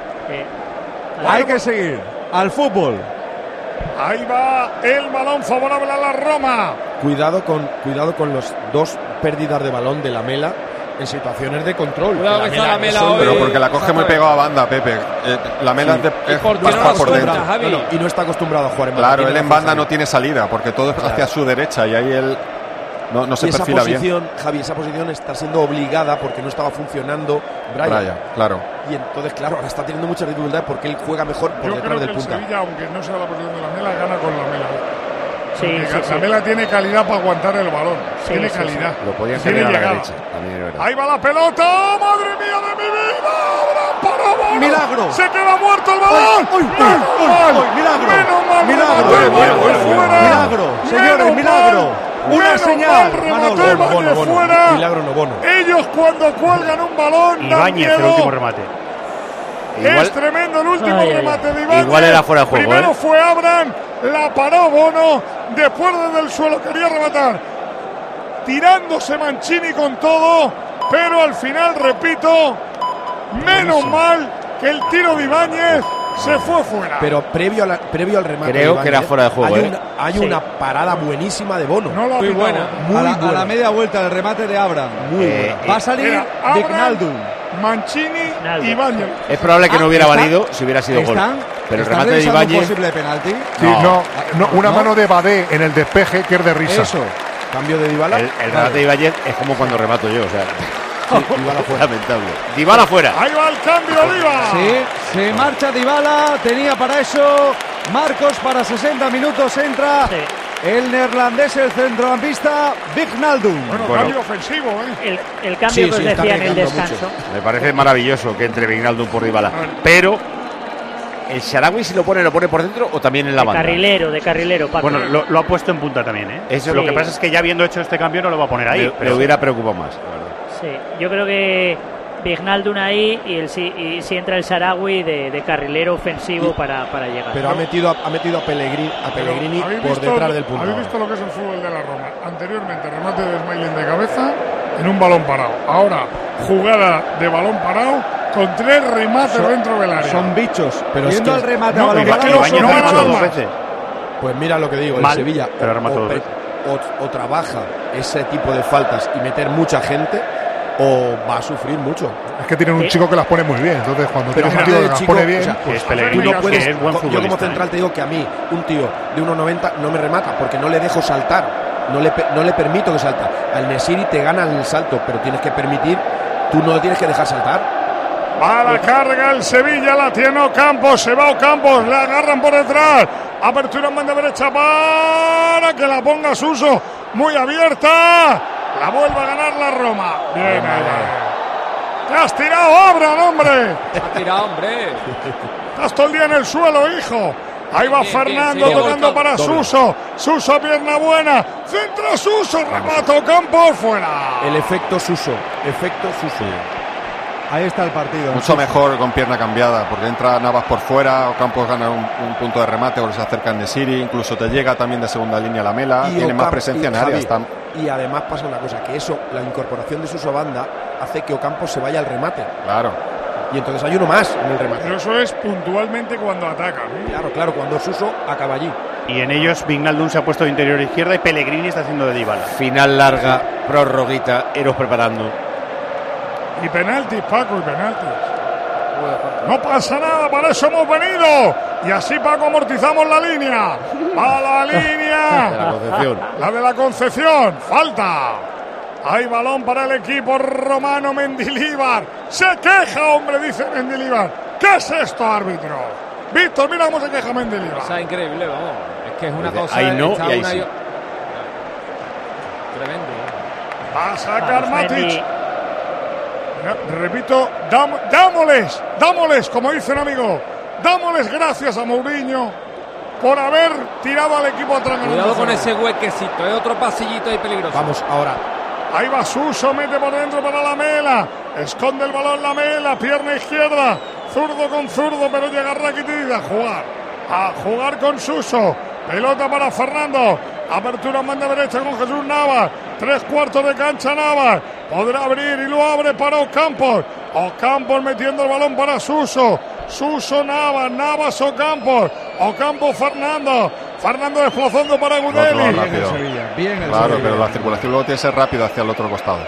Hay que seguir al fútbol. Ahí va el balón favorable a la Roma. Cuidado con los dos pérdidas de balón de Lamela en situaciones de control. Cuidado que está Lamela hoy. Pero porque la coge muy pegado a banda, Pepe. La Mela Sí. es por qué más no jugar lo por suelta, dentro. Javi? Y no está acostumbrado a jugar en banda. Claro, Tiene él en razón, banda Javi. no tiene salida, porque todo es hacia su derecha y ahí él no se Y esa perfila bien. posición, Javi, esa posición está siendo obligada porque no estaba funcionando Brian. Claro. Y entonces, claro, ahora está teniendo muchas dificultades porque él juega mejor por Yo detrás creo que del el punta. Sevilla, aunque no sea la posición de la Mela, gana con la Mela. Sí, sí, La sí. Mela tiene calidad para aguantar el balón. Sí, tiene sí, calidad. Lo podían Tiene cambiar a la llegada. derecha. También es verdad. Ahí va la pelota. ¡Oh, madre mía de mi vida! ¡Abraham paró Bono! ¡Milagro! ¡Se queda muerto el balón! ¡Menos mal! ¡Milagro! ¡Menos mal! ¡Milagro! ¡Remató Ibáñez fuera! ¡Milagro! Señores, ¡Menos milagro! mal! ¡Una ¡Menos señal! mal! ¡Remató Manolo, Ibáñez Bono. fuera! Milagro no Bono. Ellos cuando cuelgan un balón dan Ibáñez, el miedo. último remate. Es tremendo el último Ay, ay, remate de Ibáñez. Igual era fuera de juego, Primero ¿eh? fue Abraham, la paró Bono, después desde el suelo quería rematar. Tirándose Mancini con todo, pero al final, repito, menos mal que el tiro de Ibáñez se fue fuera. Pero previo al remate, creo que era fuera de juego. Hay una parada buenísima de Bono. No lo muy buena. A la media vuelta del remate de Abra. Muy buena. Va a salir Wijnaldum, Mancini y Ibáñez. Es probable que no hubiera valido si hubiera sido gol. Pero el remate de Ibáñez. ¿Posible penalti? Sí, una mano de Badé en el despeje que es de risa. Eso. Cambio de Dybala. El remate de Ibáñez es como cuando remato yo, o sea. Dybala fuera. Lamentable. Dybala fuera. Ahí va el cambio, Dybala. Sí, se marcha Dybala. Tenía para eso Marcos para 60 minutos. Entra el neerlandés, el centrocampista Wijnaldum. Bueno, cambio ofensivo, El cambio que os decía en el descanso. Mucho. Me parece maravilloso que entre Wijnaldum por Dybala. Pero el Shaarawy si lo pone por dentro o también en la banda. De carrilero, Paco. Bueno, lo ha puesto en punta también, ¿eh? Eso lo que pasa es que ya habiendo hecho este cambio no lo va a poner ahí. Me hubiera preocupado más, la verdad. Sí, yo creo que Wijnaldum ahí y si entra el Shaarawy de carrilero ofensivo para llegar. Pero ha metido a Pellegrini por detrás del punto. ¿Habéis visto lo que es el fútbol de la Roma? Anteriormente remate de Smalling de cabeza en un balón parado. Ahora jugada de balón parado con 3 remates dentro del área. Son bichos, pero viendo es el que remate a balón parado no ha hecho 2 veces. Pues mira lo que digo, el Sevilla pero o trabaja ese tipo de faltas y meter mucha gente o va a sufrir mucho. Es que tienen un chico que las pone muy bien, entonces cuando tienes un tío que las pone bien, o sea, pues Pellegrini, tú no puedes, que es buen futbolista, yo como central te digo que a mí un tío de 1,90 no me remata porque no le dejo saltar, no le permito que salta. Al Nesiri te gana el salto, pero tienes que permitir, tú no lo tienes que dejar saltar. Va a la carga el Sevilla, la tiene Ocampos, se va Ocampos, le agarran por detrás, apertura en banda derecha para que la ponga Suso, muy abierta, la vuelve a ganar la Roma. Bien, te has tirado, Abraham, hombre. Te has tirado, hombre. Estás todo el día en el suelo, hijo. Ahí va Fernando tocando para Suso. Suso, pierna buena. Centra Suso, remata Ocampos, fuera. El efecto Suso. Ahí está el partido. Mucho mejor con pierna cambiada, porque entra Navas por fuera, Ocampos gana un punto de remate, o se acerca en Nesiri, incluso te llega también de segunda línea la Mela, tiene más presencia en área. Y además pasa una cosa, que eso, la incorporación de Suso banda, hace que Ocampos se vaya al remate. Claro. Y entonces hay uno más en el remate. Pero eso es puntualmente cuando atacan. Claro, cuando Suso acaba allí. Y en ellos Wijnaldum se ha puesto de interior izquierda y Pellegrini está haciendo de Dybala. Final larga, prorroguita, Eros preparando. Y penaltis, Paco, y penaltis. No pasa nada, para eso hemos venido. Y así, Paco, amortizamos la línea. ¡Va la línea! De la Concepción. La de la Concepción. Falta. Hay balón para el equipo romano. Mendilibar. Se queja, hombre, dice Mendilibar. ¿Qué es esto, árbitro? Víctor, mira cómo se queja Mendilibar. O sea, increíble, vamos. Es que es una cosa. Ahí no y ahí sí. Tremendo. Va a sacar Matic. Repito, dámosles, como dice un amigo, dámosles gracias a Mourinho por haber tirado al equipo atrás. Cuidado con ese huequecito, es otro pasillito ahí peligroso. Vamos, ahora. Ahí va Suso, mete por dentro para la Mela, esconde el balón la Mela, pierna izquierda, zurdo con zurdo, pero llega Rakitic a jugar con Suso. Pelota para Fernando. Apertura en banda derecha con Jesús Navas. 3/4 de cancha Navas. Podrá abrir y lo abre para Ocampos. Ocampos metiendo el balón para Suso. Suso Navas. Navas Ocampos. Ocampos Fernando. Fernando desplazando para Gudeli. Bien el claro, Sevilla. pero la circulación luego tiene que ser rápida hacia el otro costado.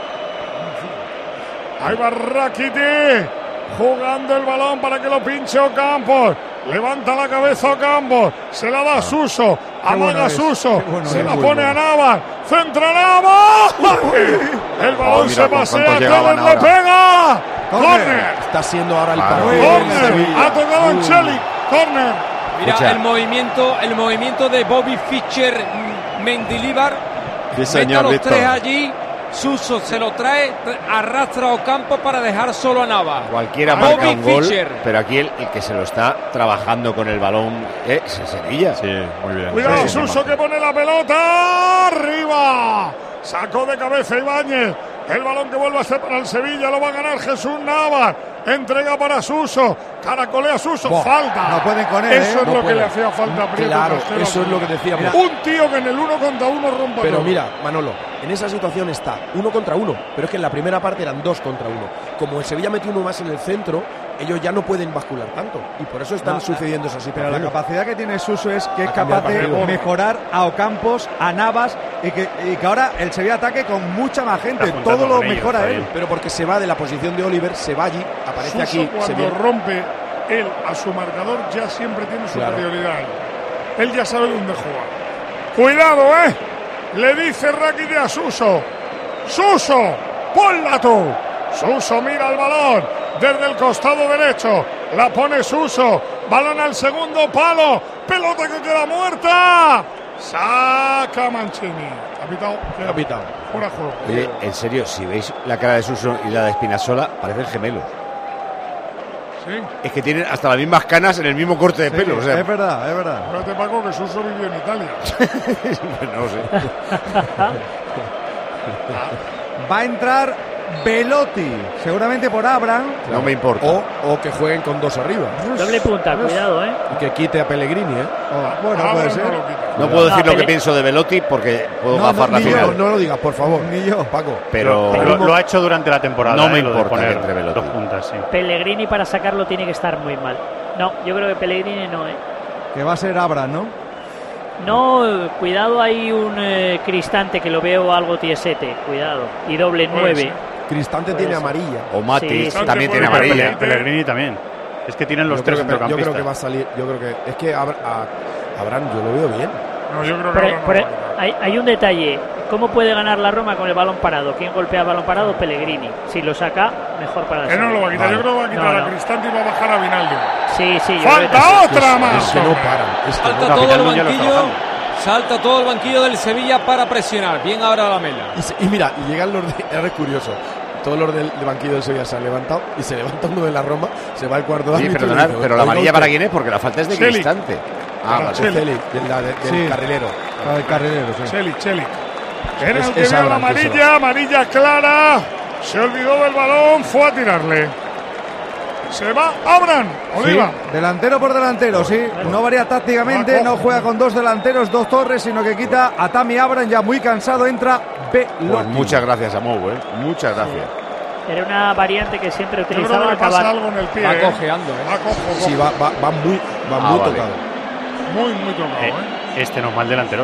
Ahí va Rakitic. Jugando el balón para que lo pinche Ocampos. Levanta la cabeza Ocampos. Se la da a Suso. Amaga Suso. Se la pone a Navas. Centra Navas. El balón se pasea. Tevez le pega. Corner. Está siendo ahora el Corner. Ha tocado Ancelik. Corner. Mira el movimiento de Bobby Fischer, Mendilibar. Sí, señor, los Víctor. tres allí. Suso se lo trae, arrastra a Ocampos para dejar solo a Navas. Cualquiera marca un gol, pero aquí el que se lo está trabajando con el balón es el Sevilla. Sí, muy bien. Cuidado, Suso que pone la pelota arriba. Sacó de cabeza Ibáñez. El balón que vuelve a ser para el Sevilla lo va a ganar Jesús Navas. Entrega para Suso. Caracolea Suso. Falta. No pueden con él. Eso es lo que le hacía falta a Prieto. Claro, eso es lo que decíamos. Un tío que en el 1 contra 1 rompa. Pero todo. mira, Manolo, en esa situación está 1 contra 1. Pero es que en la primera parte eran 2 contra 1. Como el Sevilla metió uno más en el centro, ellos ya no pueden bascular tanto y por eso están sucediendo esas situaciones. Pero la capacidad que tiene Suso es que es capaz de mejorar a Ocampos, a Navas y que ahora el Sevilla ataque con mucha más gente, todo lo mejora él. Pero porque se va de la posición de Oliver, se va allí, aparece Suso aquí. Cuando rompe él a su marcador ya siempre tiene superioridad. Él ya sabe dónde jugar. Cuidado, le dice Rakitic a Suso. Suso, ponla tú. Suso mira el balón desde el costado derecho. La pone Suso. Balón al segundo palo. Pelota que queda muerta. Saca Mancini. Capitán. Fuera juego. Oye, en serio, si veis la cara de Suso y la de Spinazzola, parecen gemelos. Sí. Es que tienen hasta las mismas canas en el mismo corte de pelo. O sea. Es verdad. Fíjate, Paco, que Suso vivió en Italia. No sé. Va a entrar Belotti, seguramente por Abraham. No me importa. O que jueguen con 2 arriba. Doble punta, cuidado, Y que quite a Pellegrini, Bueno, puede ser. No puedo decir lo que pienso de Belotti porque puedo gafar la final. No lo digas, por favor. Ni yo, Paco. Pero lo ha hecho durante la temporada. No me lo de importa poner entre Belotti. 2 puntas, sí. Pellegrini para sacarlo tiene que estar muy mal. No, yo creo que Pellegrini no, Que va a ser Abraham, ¿no? No, cuidado, hay un Cristante que lo veo algo tiesete, cuidado. Y doble 9. Cristante tiene amarilla. O Matis Sí, también tiene amarilla. Pellegrini también. Es que tienen los 3 centrocampistas. Yo creo que va a salir. Yo creo que. Es que Abraham, yo lo veo bien. No, yo creo que hay un detalle. ¿Cómo puede ganar la Roma con el balón parado? ¿Quién golpea el balón parado? Pellegrini. Si lo saca, mejor para que no lo va a quitar. Vale. Yo creo que va a quitar a Cristante y va a bajar a Vinaldo. Sí. ¡Falta otra más! Es que no paran. Salta todo el banquillo. Salta todo el banquillo del Sevilla para presionar. Bien ahora la Mela. Y mira, y llegan los de. Ahora es curioso. Todos los del banquillo del Sevilla se han levantado y se levanta uno de la Roma, se va al cuarto de árbitro. Perdonad, pero la amarilla para quién es, porque la falta es de Cristante. Vale. Del carrilero. Del carrilero, sí. Chelik. Era el que vio la amarilla clara. Se olvidó del balón, fue a tirarle. Se va Abraham, Oliva. Sí, delantero por delantero, sí. No varía tácticamente, no juega con 2 delanteros, 2 torres, sino que quita a Tammy Abraham, ya muy cansado, entra Belotti. Pues muchas gracias a Mou, muchas gracias. Era una variante que siempre utilizaba. Yo creo que pasa algo en el pie. Va cojeando, Sí, va muy tocado. Muy tocado, Este no es mal delantero,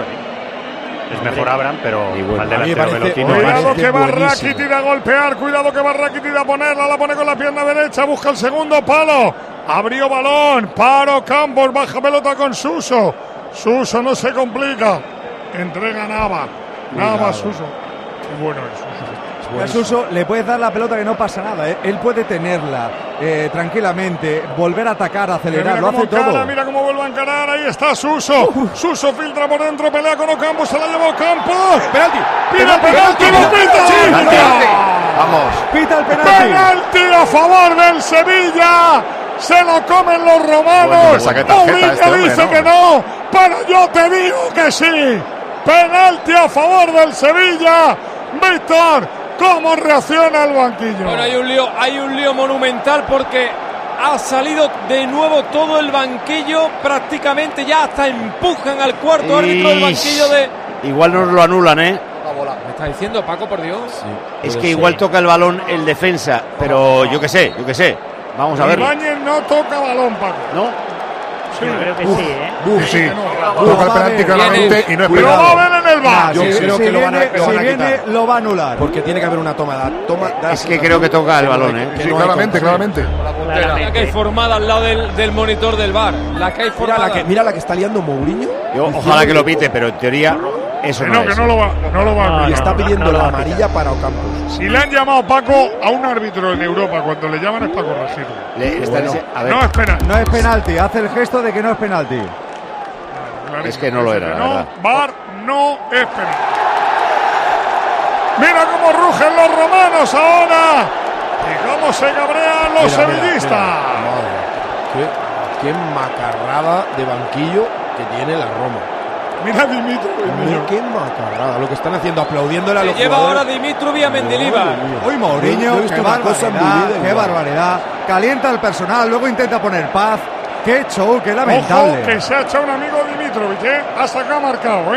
Es mejor Abraham, pero mal delantero Belotti. Cuidado que va Rakitic a golpear, cuidado que va Rakitic a ponerla, la pone con la pierna derecha, busca el segundo palo, abrió balón, paro Campos, baja pelota con Suso, Suso no se complica, entrega Nava, Suso, qué bueno es Suso. A Suso le puedes dar la pelota que no pasa nada, él puede tenerla tranquilamente, volver a atacar, acelerar, lo hace todo. Mira cómo vuelve a encarar, ahí está Suso. Suso filtra por dentro, pelea con Ocampos, se la llevó Campos. Penalti. Pita penalti, lo pita. Vamos. Pita el penalti. Penalti a favor del Sevilla. Se lo comen los romanos. Mourinho dice que no, pero yo te digo que sí. Penalti a favor del Sevilla. Víctor, ¿cómo reacciona el banquillo? Bueno, hay un lío monumental porque ha salido de nuevo todo el banquillo, prácticamente ya hasta empujan al cuarto árbitro del banquillo de... Igual nos lo anulan, ¿Me está diciendo, Paco, por Dios? Sí, es que igual toca el balón el defensa, pero yo qué sé. Vamos a ver. Ibáñez no toca balón, Paco. ¿No? Sí, yo creo que sí, Sí. Toca el penalti claramente y no es penal. Lo va a ver en el bar. Yo creo que lo van a quitar. Lo va a anular. Porque tiene que haber una toma. Es que creo que toca el balón, Sí, claramente. La que hay formada al lado del monitor del bar. La que hay formada. Mira la que está liando Mourinho. Ojalá que lo pite, pero en teoría eso no es. Que no lo va a Y está pidiendo la amarilla para Ocampos. Si le han llamado Paco a un árbitro en Europa, cuando le llaman es para corregirlo. No es penal. No es penalti, hace el gesto de que no es penalti. Es que no lo era, la verdad. VAR no es penal. Mira cómo rugen los romanos ahora y cómo se cabrean los sevillistas. Qué macarrada de banquillo que tiene la Roma. Mira Dimitrov. Qué macarrada lo que están haciendo, aplaudiéndole a los lleva jugadores. ahora Dimitrov y a Mendilibar. Uy, Mourinho, qué barbaridad. Calienta el personal, luego intenta poner paz. Qué show, qué lamentable. Ojo que se ha echado un amigo Dimitrovic, Ha sacado marcado,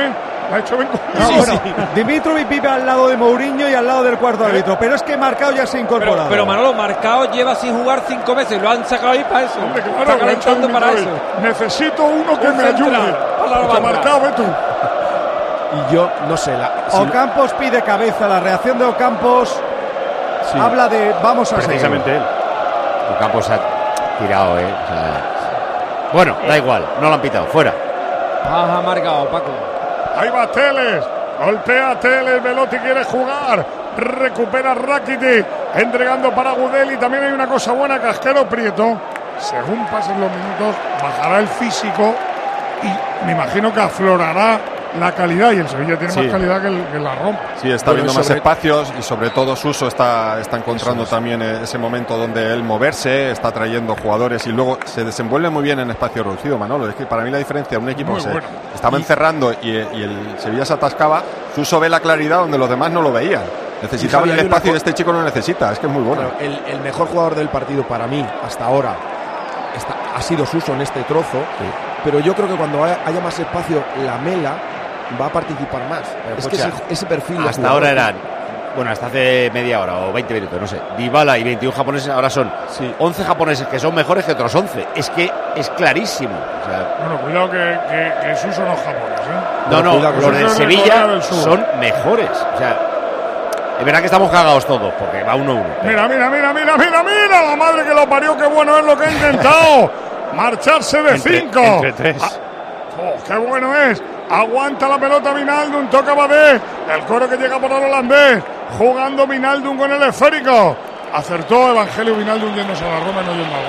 La ha hecho bien. Dimitrovic vive al lado de Mourinho y al lado del cuarto árbitro, pero es que Marcao ya se ha incorporado. Pero Manolo, Marcao lleva sin jugar 5 meses, lo han sacado ahí para eso. Hombre, claro, está calentando para eso. Necesito uno que me ayude. Porque Marcao, ve tú. Y yo, no sé. Ocampos pide cabeza. La reacción de Ocampos habla de vamos a precisamente seguir. Él. Ocampos ha tirado, O sea, bueno, da igual, no lo han pitado, fuera. Baja Marcao, Paco. Ahí va Teles, golpea Teles, Velotti quiere jugar, recupera Rakitic, entregando para Gudel. Y también hay una cosa buena, Casquero Prieto, según pasen los minutos, bajará el físico y me imagino que aflorará la calidad, y el Sevilla tiene más calidad que la Roma. Sí, está viendo más espacios y sobre todo Suso está encontrando también ese momento donde él moverse, está trayendo jugadores y luego se desenvuelve muy bien en espacio reducido, Manolo. Es que para mí la diferencia, un equipo que se estaba encerrando y el Sevilla se atascaba, Suso ve la claridad donde los demás no lo veían. Necesitaba el espacio y este chico lo necesita, es que es muy bueno. Claro, el mejor jugador del partido para mí hasta ahora ha sido Suso en este trozo, pero yo creo que cuando haya más espacio, Lamela va a participar más. Es que ese perfil hasta ahora eran, bueno, hasta hace media hora o 20 minutos, no sé, Dybala y 21 japoneses, ahora son 11 japoneses que son mejores que otros 11. Es que es clarísimo. O sea, bueno, cuidado que Suso no es japonés, No, los del Sevilla son mejores. O sea, es verdad que estamos cagados todos, porque va 1-1. Mira, la madre que lo parió, qué bueno es lo que ha intentado. Marcharse de 5. Entre 3. Qué bueno es. Aguanta la pelota Wijnaldum, toca Badé. El coro que llega por el holandés. Jugando Wijnaldum con el esférico. Acertó Evangelio Wijnaldum yéndose a la Roma y no yendo al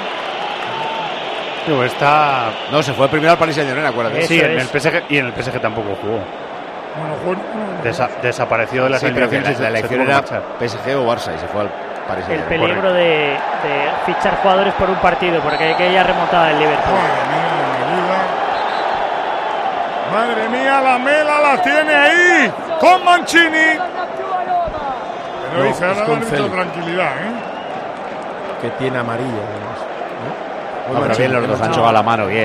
Barça, No, se fue primero al Paris Saint-Germain, acuérdate. Sí, en el PSG, y en el PSG tampoco jugó. Desapareció de las elecciones. La elección era PSG o Barça y se fue al Paris Saint-Germain. El peligro de fichar jugadores por un partido, porque hay que ya remontada el Liverpool. Madre mía, la Mela la tiene ahí con Mancini. Pero dice ahora el árbitro tranquilidad, que tiene amarilla además, pero bien, los dos han jugado la mano bien.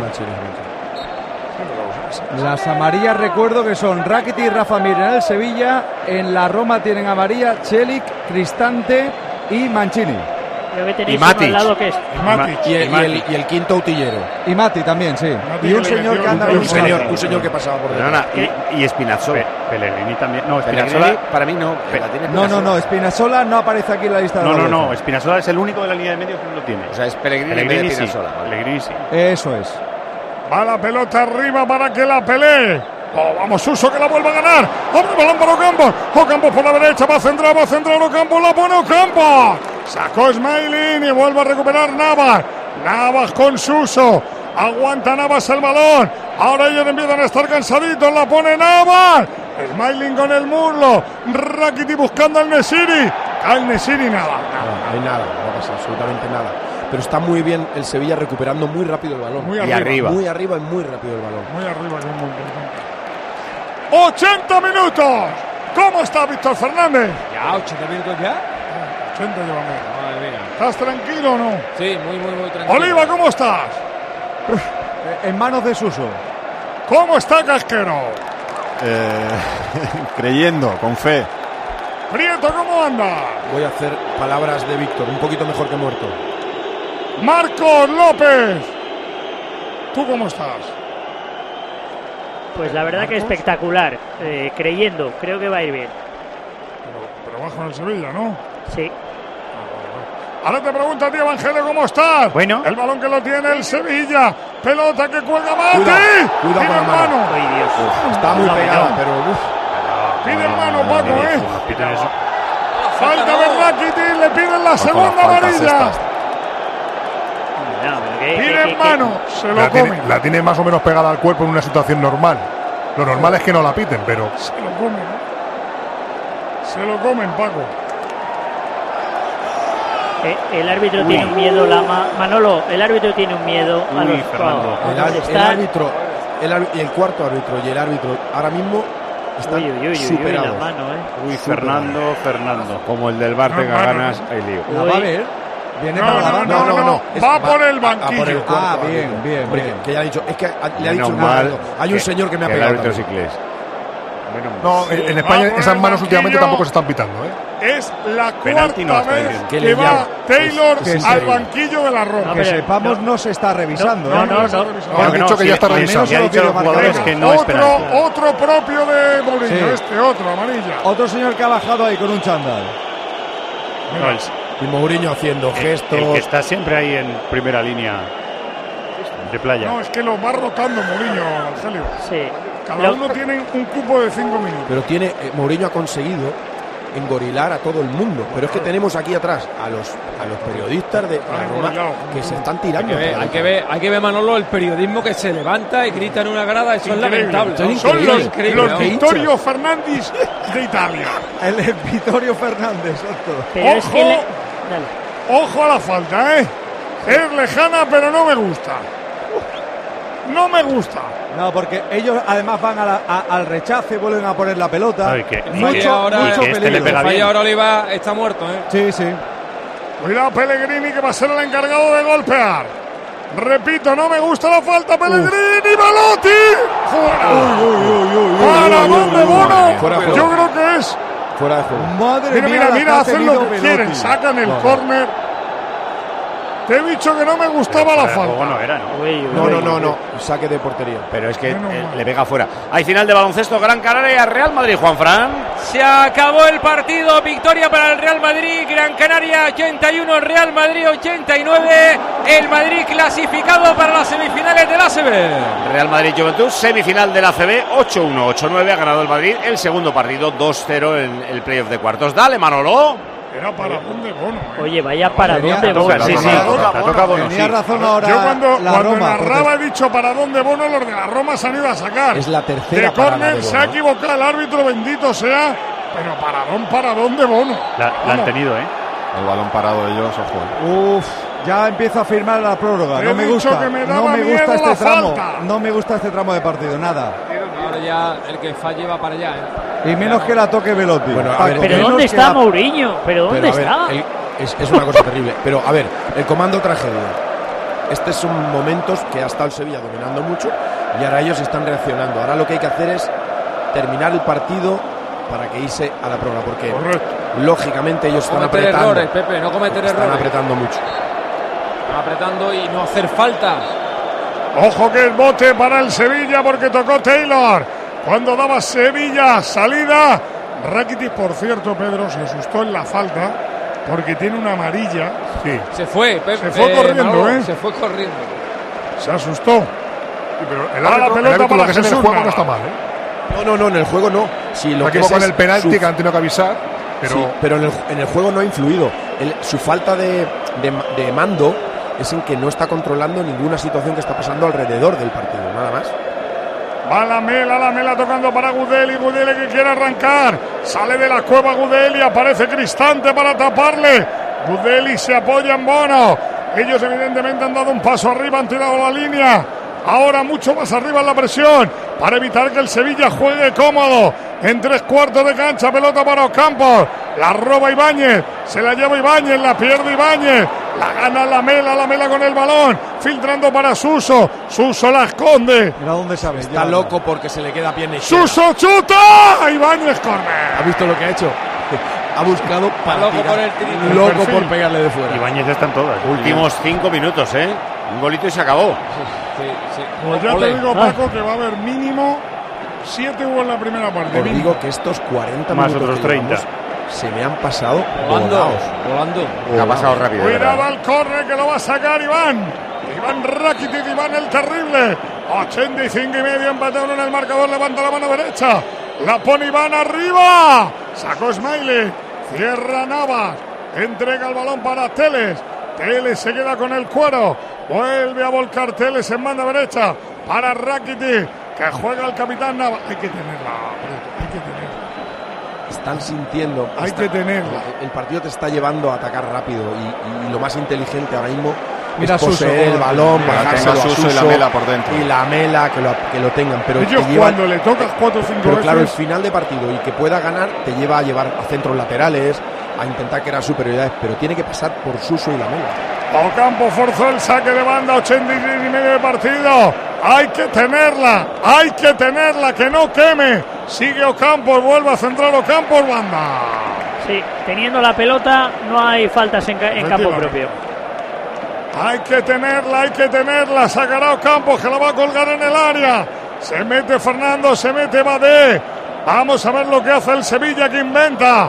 Las amarillas, recuerdo que son Rakitic y Rafa Mir en el Sevilla. En la Roma tienen amarilla Celik, Cristante y Mancini. Y Matic. Y el quinto utillero. Y Mati también, sí. Mati, y un señor que anda un señor que pasaba por detrás. Y Spinazzola. Pellegrini también. No, Spinazzola para mí no. No, Spinazzola no aparece aquí en la lista de la No, Spinazzola es el único de la línea de medio que no lo tiene. O sea, es Pellegrini y Spinazzola. Pellegrini sí. Eso es. Va la pelota arriba para que la pelee. Vamos, Suso, que la vuelva a ganar. Abre balón para Ocampos. Ocampos por la derecha, va a centrar Ocampos, la pone Ocampos. Sacó Smalling y vuelve a recuperar Navas con Suso. Aguanta Navas el balón. Ahora ellos empiezan a estar cansaditos. La pone Navas. Smalling con el muslo. Rakitic buscando al Nesiri. Cae el Nesiri, nada. No hay nada, no pasa absolutamente nada. Pero está muy bien el Sevilla recuperando muy rápido el balón. Muy arriba y muy rápido el balón. Muy arriba, que es muy importante. 80 minutos. ¿Cómo está Víctor Fernández? Ya, 80 minutos ya. 80 llevamos. Madre mía. ¿Estás tranquilo o no? Sí, muy tranquilo. Oliva, ¿cómo estás? En manos de Suso. ¿Cómo está Casquero? Creyendo, con fe. Prieto, ¿cómo anda? Voy a hacer palabras de Víctor, un poquito mejor que muerto. Marcos López. ¿Tú cómo estás? Pues la verdad que espectacular, creyendo, creo que va a ir bien. Pero bajo en el Sevilla, ¿no? Sí. Ahora te pregunto a ti, Evangelio, ¿cómo estás? Bueno. El balón que lo tiene el Sevilla. Pelota que cuelga Mati. Cuidado con la mano. Ay, Dios. Está muy pegada, pero Pide mano, Paco, Falta de Rakitic, le piden la segunda amarilla. Pide mano, se lo come. La tiene más o menos pegada al cuerpo en una situación normal. Lo normal es que no la piten, pero se lo comen, Se lo comen, Paco. El árbitro tiene un miedo, Manolo, el árbitro tiene un miedo a los Fernando. El árbitro, el cuarto árbitro y el árbitro ahora mismo están superados. La mano, Fernando. Como el del Bar tenga ganas, hay lío. La va a ver. Viene para la banda. No. Va por el banquillo. Bien. Que ya ha dicho, es que le ha Menos dicho mal hay un señor que me ha el pegado. árbitro es también. inglés. No, en España esas manos últimamente tampoco se están pitando, ¿eh? Es la Penalti cuarta no, vez que que le va llama. Taylor Que al sí. banquillo de la Roja. Que sepamos, no se está revisando. Han dicho que ya está revisando. Ya ha dicho los jugadores que no es penalti. Otro propio de Mourinho, Sí. otro, amarilla. Otro señor que ha bajado ahí con un chándal. Y Mourinho haciendo gestos. El que está siempre ahí en primera línea de playa. No, es que lo va rotando Mourinho, Argelio. Sí. Cada uno tiene un cupo de 5 minutos. Pero Mourinho ha conseguido engorilar a todo el mundo. Pero es que tenemos aquí atrás a los periodistas de la Roma que se están tirando. Hay que ver, Manolo, el periodismo que se levanta y grita en una grada. Eso Increíble. es lamentable. Son los Vittorio Fernández de Italia. El Vittorio Fernández, exacto. Pero es que Ojo, ojo a la falta, ¿eh? Es lejana, pero no me gusta. No me gusta. No, porque ellos además van al rechace, vuelven a poner la pelota. Ay, que- mucho este le pega bien. Ahora Oliva está muerto, ¿eh? Sí. Cuidado Pellegrini, que va a ser el encargado de golpear. Repito, no me gusta la falta. Pellegrini, Belotti. Para dónde Bono. Fuera de juego. Yo creo que es. Fuera de juego. Madre mía, la que Mira, ha hacen lo tenido que quieren. Belotti. Sacan el córner. Te he dicho que no me gustaba la falta. No era, ¿no? No. Saque de portería. Pero es que le pega fuera. Hay final de baloncesto, Gran Canaria, Real Madrid, Juanfran. Se acabó el partido, victoria para el Real Madrid, Gran Canaria 81, Real Madrid 89, el Madrid clasificado para las semifinales del ACB. Real Madrid Juventud, semifinal del ACB, 8-1, 8-9, ha ganado el Madrid el segundo partido, 2-0 en el playoff de cuartos. Dale, Manolo. Era para dónde Bono. Oye, vaya para dónde Bono. Sí, toca Bono. Tenía razón ahora. Yo cuando Roma, narraba he dicho para dónde Bono, los de la Roma se han ido a sacar. Es la tercera de parada córner de se ha Bono. equivocado el árbitro, bendito sea. Pero para dónde Bono. La han tenido, ¿eh? El balón parado de ellos, ojo. Uf, ya empiezo a firmar la prórroga. Te No he me dicho gusta. que me No daba me gusta miedo este la tramo. falta. No me gusta este tramo de partido, nada. Ahora ya el que falle va para allá, ¿eh? Y menos que la toque Belotti. Bueno, a Paco, ver, Pero menos ¿dónde que está la- Mourinho? ¿Pero dónde Pero, a ver, está? es una cosa terrible. Pero a ver, el comando tragedia. Estos son momentos que ha estado el Sevilla dominando mucho y ahora ellos están reaccionando. Ahora lo que hay que hacer es terminar el partido para que irse a la prórroga, porque lógicamente ellos están Cometer apretando. errores, Pepe, no cometer Están errores. apretando mucho. Están apretando y no hacer faltas. Ojo que el bote para el Sevilla porque tocó Taylor. Cuando daba Sevilla salida. Rakitic, por cierto, Pedro, se asustó en la falta porque tiene una amarilla. Sí. Se fue, Pepe. Se fue corriendo, Manolo, ¿eh? Se fue corriendo. Se asustó. Pero el la árbitro, pelota lo para que es en el Jesús juego Nava. no está mal, ¿eh? No, en el juego no. Sí, lo Aquí que es con es el penalti su- que han tenido que avisar, pero Sí, pero en el juego no ha influido. Su falta de mando es en que no está controlando ninguna situación que está pasando alrededor del partido, nada más. Va la mela tocando para Gudeli que quiere arrancar. Sale de la cueva Gudeli, aparece Cristante para taparle. Gudeli se apoya en Bono. Ellos evidentemente han dado un paso arriba, han tirado la línea. Ahora mucho más arriba en la presión para evitar que el Sevilla juegue cómodo. En 3/4 de cancha, pelota para Ocampos. La roba Ibáñez, se la lleva Ibáñez, la pierde Ibáñez. La gana la mela con el balón. Filtrando para Suso. Suso la esconde. Mira dónde sabe. Está loco porque se le queda pierna izquierda. Suso chuta. Ibáñez corner. ¿Has visto lo que ha hecho? Ha buscado para Loco tirar. por el tiro. Loco Perfil. por pegarle de fuera. Ibáñez están todas. Últimos 5 minutos, ¿eh? Un golito y se acabó. Sí. Pues ya Ole. te digo, Paco, que va a haber mínimo 7 hubo en la primera parte. Os mínimo. digo que estos 40 Más minutos otros que 30. llevamos se me han pasado Volando. volados. Ha pasado rápido. de Cuidado verdad. al córner que lo va a sacar Iván Rakitic, Iván el terrible. 85,5 empatado en el marcador, levanta la mano derecha, la pone Iván arriba, sacó Smiley, cierra Navas, entrega el balón para Teles se queda con el cuero, vuelve a volcar Teles en banda derecha para Rakitic, que juega el capitán Navas. Hay que tenerla, hay que tenerla. Están sintiendo. Hay que tenerla. El partido te está llevando a atacar rápido y lo más inteligente ahora mismo Mira es Suso, poseer el balón, Mira, bajárselo a tenga Suso y la Suso Mela por dentro. y la Mela que lo tengan. Pero Ellos te lleva, cuando le tocas 4 o 5 pero veces. claro, el final de partido y que pueda ganar te lleva a llevar a centros laterales, a intentar crear superioridades, pero tiene que pasar por Suso y Lamela. Ocampo forzó el saque de banda, 86 y medio de partido. Hay que tenerla, que no queme. Sigue Ocampo, vuelve a centrar Ocampo, banda. Sí, teniendo la pelota no hay faltas en campo propio. Hay que tenerla, sacará Ocampo, que la va a colgar en el área. Se mete Fernando, se mete Badé. Vamos a ver lo que hace el Sevilla, que inventa.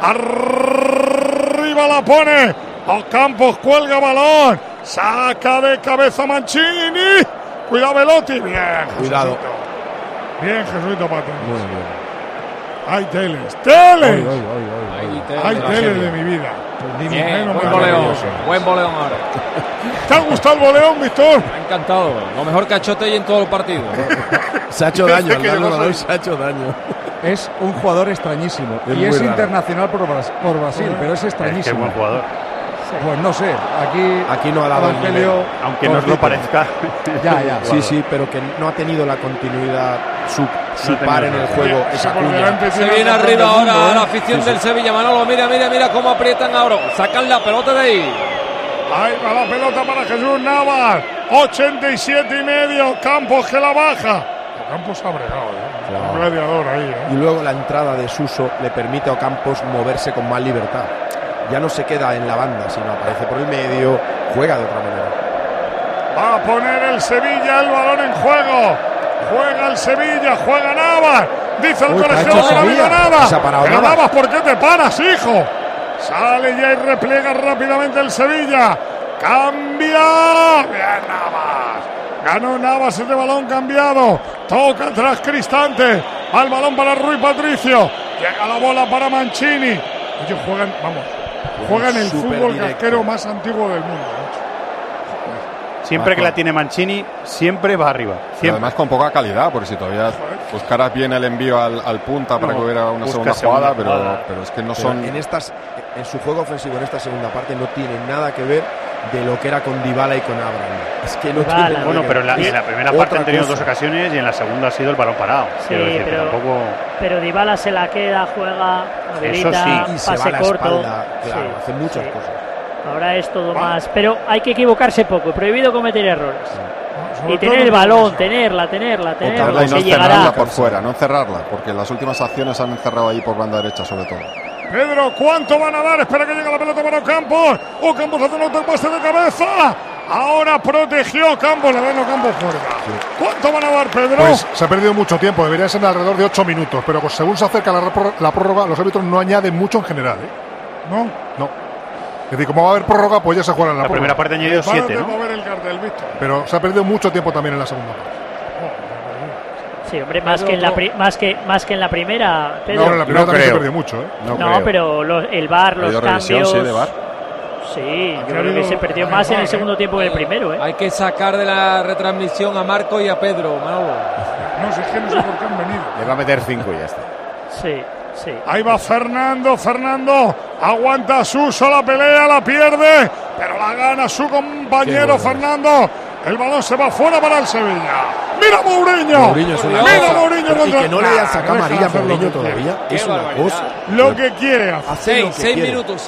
Arriba la pone. Ocampos cuelga balón. Saca de cabeza Mancini. Cuidado Velotti. Bien, cuidado. Bien, Jesuito Pato. Muy bien. Hay teles. Hay teles de mi vida. Bien, buen boleón ahora. ¿Te ha gustado el boleón, Víctor? Me ha encantado. Lo mejor que ha hecho Tellez en todo el partido. Se ha hecho daño, se ha hecho daño. Es un jugador extrañísimo. Y es internacional por Brasil, pero es extrañísimo. Es que buen jugador. Pues no sé, aquí no ha dado el nivel, aunque no os lo parezca. Ya. Sí, pero que no ha tenido la continuidad, su par en el juego, esa cuña. Se viene arriba ahora la afición del Sevilla. Manolo, mira cómo aprietan ahora. Sacan la pelota de ahí. Ahí va la pelota para Jesús Navas. 87 y medio. Campos que la baja. Campos ha bregado, Claro. Un gladiador ahí, Y luego la entrada de Suso le permite a Ocampos moverse con más libertad. Ya no se queda en la banda, sino aparece por el medio, juega de otra manera. Va a poner el Sevilla el balón en juego. Juega el Sevilla, juega Navas. Dice el colegiado que no ha habido nada. Pero Navas, ¿por qué te paras, hijo? Sale ya y repliega rápidamente el Sevilla. Cambia. Bien, Navas. Ganó Navas ese balón cambiado. Toca atrás Cristante. Al balón para Rui Patricio. Llega la bola para Mancini. Ellos juegan el fútbol casquero más antiguo del mundo. Siempre que la tiene Mancini, siempre va arriba. Y además con poca calidad, porque si todavía buscaras bien el envío al punta para que hubiera una segunda jugada, pero es que no son... En su juego ofensivo, en esta segunda parte, no tiene nada que ver de lo que era con Dybala y con Abraham. Es que no tiene nada. Bueno, pero en la primera parte han tenido dos ocasiones y en la segunda ha sido el balón parado. Sí, pero Dybala se la queda, juega, habilita, y se pase va a la corto. Espalda, claro, hace muchas cosas. Ahora es todo más, pero hay que equivocarse poco, prohibido cometer errores. Y tener el balón, tenerla. Y no encerrarla por fuera, no encerrarla, porque las últimas acciones han encerrado ahí por banda derecha sobre todo. Pedro, ¿cuánto van a dar? Espera que llegue la pelota para Ocampos. Ocampos hace un autopase de cabeza. Ahora protegió Ocampos, le dan Ocampos fuera. ¿Cuánto van a dar, Pedro? Pues se ha perdido mucho tiempo, debería ser alrededor de 8 minutos, pero según se acerca la prórroga, los árbitros no añaden mucho en general. No. Es decir, como va a haber prórroga, pues ya se juega en la prórroga. Primera parte ha añadido 7, ¿no? Pero se ha perdido mucho tiempo también en la segunda parte. Sí, hombre, más que en la primera, Pedro. No, en la primera también se perdió mucho, No, pero el VAR, los cambios... ¿Sí, de VAR? Sí, yo creo que se perdió más en el segundo tiempo que el primero, Hay que sacar de la retransmisión a Marco y a Pedro, Manolo. No, si es que no sé por qué han venido. Le va a meter 5 y ya está. Sí. Ahí va Fernando, aguanta Suso, la pelea, la pierde, pero la gana su compañero Fernando. El balón se va fuera para el Sevilla. ¡Mira Mourinho! ¡Mira Mourinho! Y que no le hayan sacado amarilla a Mourinho todavía es una cosa. Lo que quiere hacer. 6 minutos.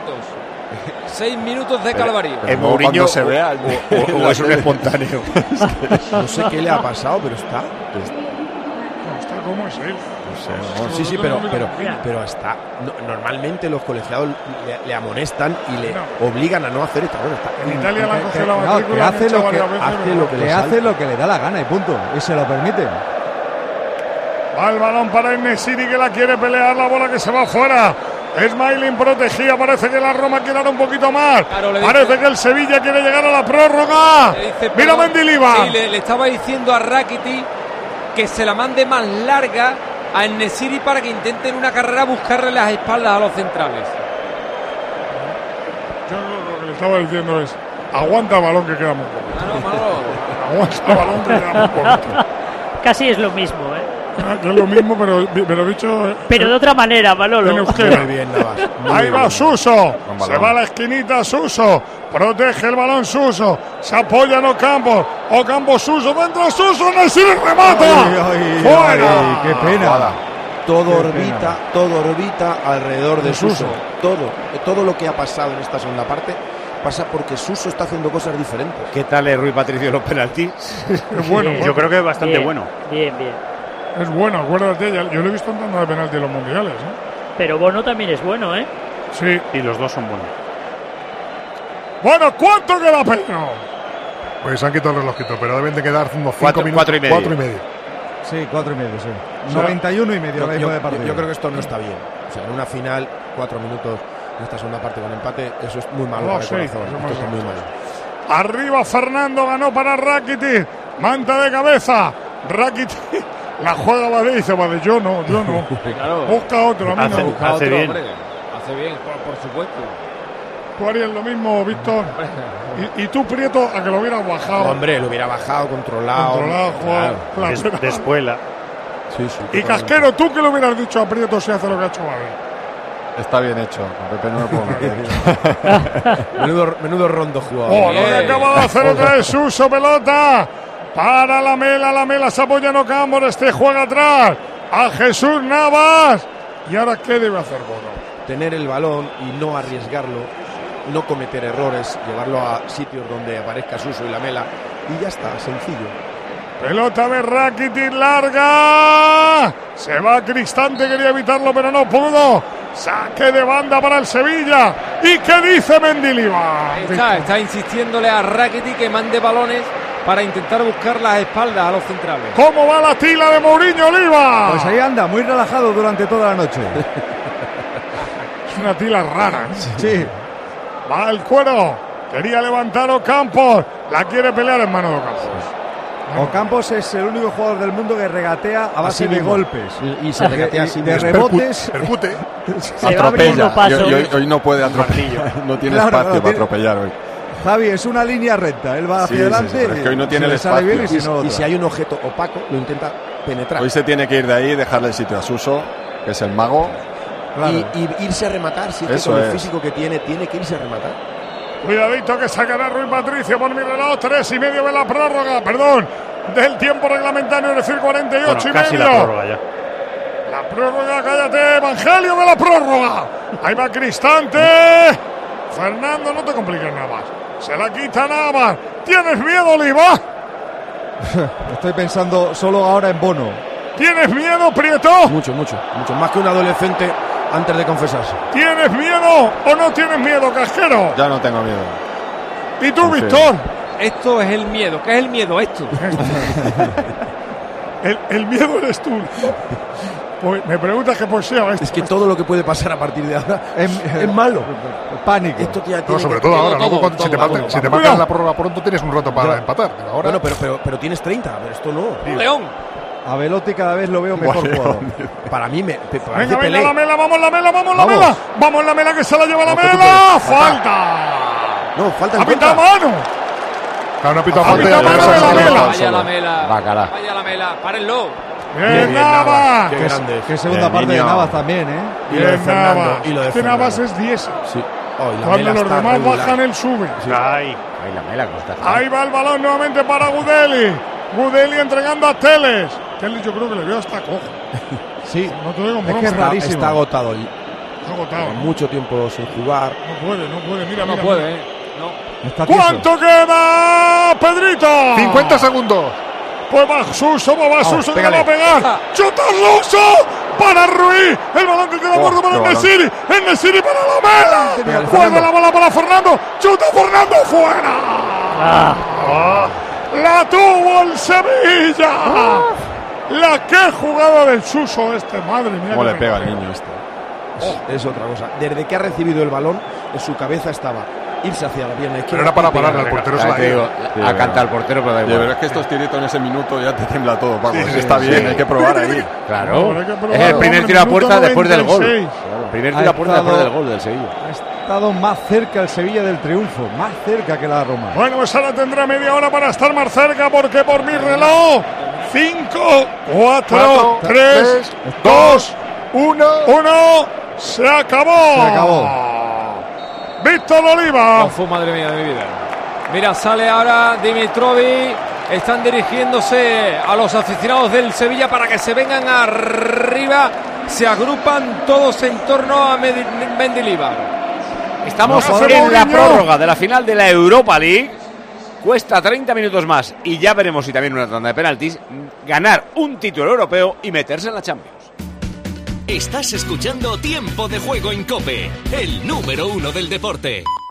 6 minutos de calvario. El Mourinho se vea o es un espontáneo. No sé qué le ha pasado, pero está ¿Cómo es él? Sí, pero está. Normalmente los colegiados le amonestan y le obligan a no hacer esto. En Italia la coge la matrícula. Que hace lo que le da la gana y punto. Y se lo permite. Va el balón para En-Nesyri, que la quiere pelear, la bola que se va fuera. Smalling protegía, parece que la Roma quiere dar un poquito más. Parece que el Sevilla quiere llegar a la prórroga. Mira Mendilibar. Sí, le estaba diciendo a Rakitic que se la mande más larga a En-Nesyri para que intenten una carrera buscarle las espaldas a los centrales. Yo lo que le estaba diciendo es: aguanta el balón que queda muy poco. Aguanta el balón que queda muy poco. Casi es lo mismo, Es lo mismo, pero dicho. Pero de otra manera, Manolo. En euskera. Ahí va Suso. Se va a la esquinita Suso. Protege el balón Suso. Se apoya en Ocampos. Suso. Dentro Suso. En-Nesyri remata. ¡Fuera! ¡Qué pena! todo orbita alrededor de Suso. Todo lo que ha pasado en esta segunda parte pasa porque Suso está haciendo cosas diferentes. ¿Qué tal es Rui Patricio los penaltis? Es bueno. Yo creo que es bastante bueno. Bien. Es bueno, acuérdate, yo lo he visto en tanda de penalti en los mundiales, Pero Bono también es bueno, ¿eh? Sí. Y los dos son buenos. Bueno, ¿cuánto queda, Pedro? Pues han quitado el relojito, pero deben de quedar unos 5 4 minutos. 4 y medio. 4 y medio. Sí, 4 y medio, sí. 91 y medio de partido. Yo creo que esto no está bien. O sea, en una final, 4 minutos en esta segunda parte con empate, eso es muy malo para el corazón. Esto está muy malo. Arriba Fernando, ganó para Rakitic. Manta de cabeza. Rakitic la juega Badé y dice, Badé, yo no. Claro. Busca otro, a mí no. Hace bien. Hace bien, por supuesto. Tú harías lo mismo, Víctor. Y tú, Prieto, a que lo hubieras bajado. Hombre, lo hubiera bajado, controlado. Jugado. De espuela. Sí, y Casquero, ¿tú qué le hubieras dicho a Prieto si hace lo que ha hecho Badé? Está bien hecho. Con Pepe no me puedo menudo rondo jugado. Lo que acaba de hacer otra vez Suso, pelota. Para Lamela se apoya en Ocampos, juega atrás. A Jesús Navas. ¿Y ahora qué debe hacer Bono? Tener el balón y no arriesgarlo, no cometer errores, llevarlo a sitios donde aparezca Suso y Lamela y ya está, sencillo. Pelota de Rakitic larga. Se va Cristante, quería evitarlo pero no pudo. Saque de banda para el Sevilla. ¿Y qué dice Mendilibar? Está insistiéndole a Rakitic que mande balones para intentar buscar las espaldas a los centrales. ¿Cómo va la tila de Mourinho Oliva? Pues ahí anda, muy relajado durante toda la noche. Es una tila rara. Sí. Va el cuero. Quería levantar Ocampos. La quiere pelear en mano de Ocampos. Ocampos es el único jugador del mundo que regatea a base de golpes. Y se regatea así de rebotes. Percute. Atropella. Hoy no puede atropellar. No tiene espacio para atropellar hoy. Javi, es una línea recta. Él va hacia adelante. Pero es que hoy no tiene el espacio. Y si hay un objeto opaco, lo intenta penetrar. Hoy se tiene que ir de ahí y dejarle el sitio a Suso, que es el mago. Claro. Y irse a rematar. Si es que con el físico que tiene que irse a rematar. Cuidadito que sacará Rui Patricio por mi reloj. 3 y medio de la prórroga. Perdón, del tiempo reglamentario, es decir, 48 y casi medio. La prórroga ya. La prórroga, cállate, Evangelio de la prórroga. Ahí va Cristante. Fernando, no te compliques nada más. Se la quita Navas. ¿Tienes miedo, Oliva? Estoy pensando solo ahora en Bono. ¿Tienes miedo, Prieto? Mucho. Más que un adolescente antes de confesarse. ¿Tienes miedo o no tienes miedo, Casquero? Ya no tengo miedo. ¿Y tú, Víctor? Esto es el miedo. ¿Qué es el miedo? Esto. el miedo eres tú. Pues me preguntas qué poesía es que todo lo que puede pasar a partir de ahora es malo. Pánico. Esto ya no, sobre todo ahora, ¿no? Si te marcan la prórroga pronto tienes un rato para empatar. Ahora... Bueno, pero tienes 30, pero esto no. León. A Velotti cada vez lo veo mejor jugador. Para mí me venga, la Mela, vamos la Mela que se la lleva la Mela. Falta. No, falta en contra. Mano. Claro, no pita falta. Vaya la Mela, párenlo. Bien, Navas. Qué grande. Qué segunda parte de Navas también, Y lo de Fernando. Que Navas es 10. Sí. Cuando los demás bajan, él sube. Sí. Ahí la Mela. Ahí va el balón nuevamente para Gudeli. Gudeli entregando a Teles. Teles yo creo que le veo hasta cojo. Sí. No te digo, es que es rarísimo. Está agotado. Está agotado. Mucho tiempo sin jugar. No puede. Mira. No puede, No. ¿Cuánto queda, Pedrito? 50 segundos. Pues va Suso, que le va a pegar. ¡Chuta Suso! Para Ruiz. El balón que queda muerto para el Nesiri. El Nesiri para la Mela. Guarda la bola para Fernando. ¡Chuta Fernando! ¡Fuera! La tuvo el Sevilla. La que jugada del Suso madre mía. ¿Cómo le pega al niño Es otra cosa. Desde que ha recibido el balón, en su cabeza estaba irse hacia la pierna izquierda. Pero era para pararle al portero. A cantar al portero, pero da igual. Pero es que estos tiritos en ese minuto ya te tembla todo, Paco. Está bien, hay que probar ahí. Claro. Es el primer tiro a puerta después del gol. Primer tiro a puerta después del gol del Sevilla. Ha estado más cerca el Sevilla del triunfo, más cerca que la Roma. Bueno, pues ahora tendrá media hora para estar más cerca, porque por mi reloj 5, 4, 3, 2, 1. Se acabó. Víctor Oliva. Madre mía de mi vida. Mira, sale ahora Dimitrovic. Están dirigiéndose a los aficionados del Sevilla para que se vengan arriba se agrupan todos en torno a Mendilibar. Estamos en la prórroga de la final de la Europa League. Cuesta 30 minutos más y ya veremos si también una tanda de penaltis, ganar un título europeo y meterse en la Champions. Estás escuchando Tiempo de Juego en COPE, el número 1 del deporte.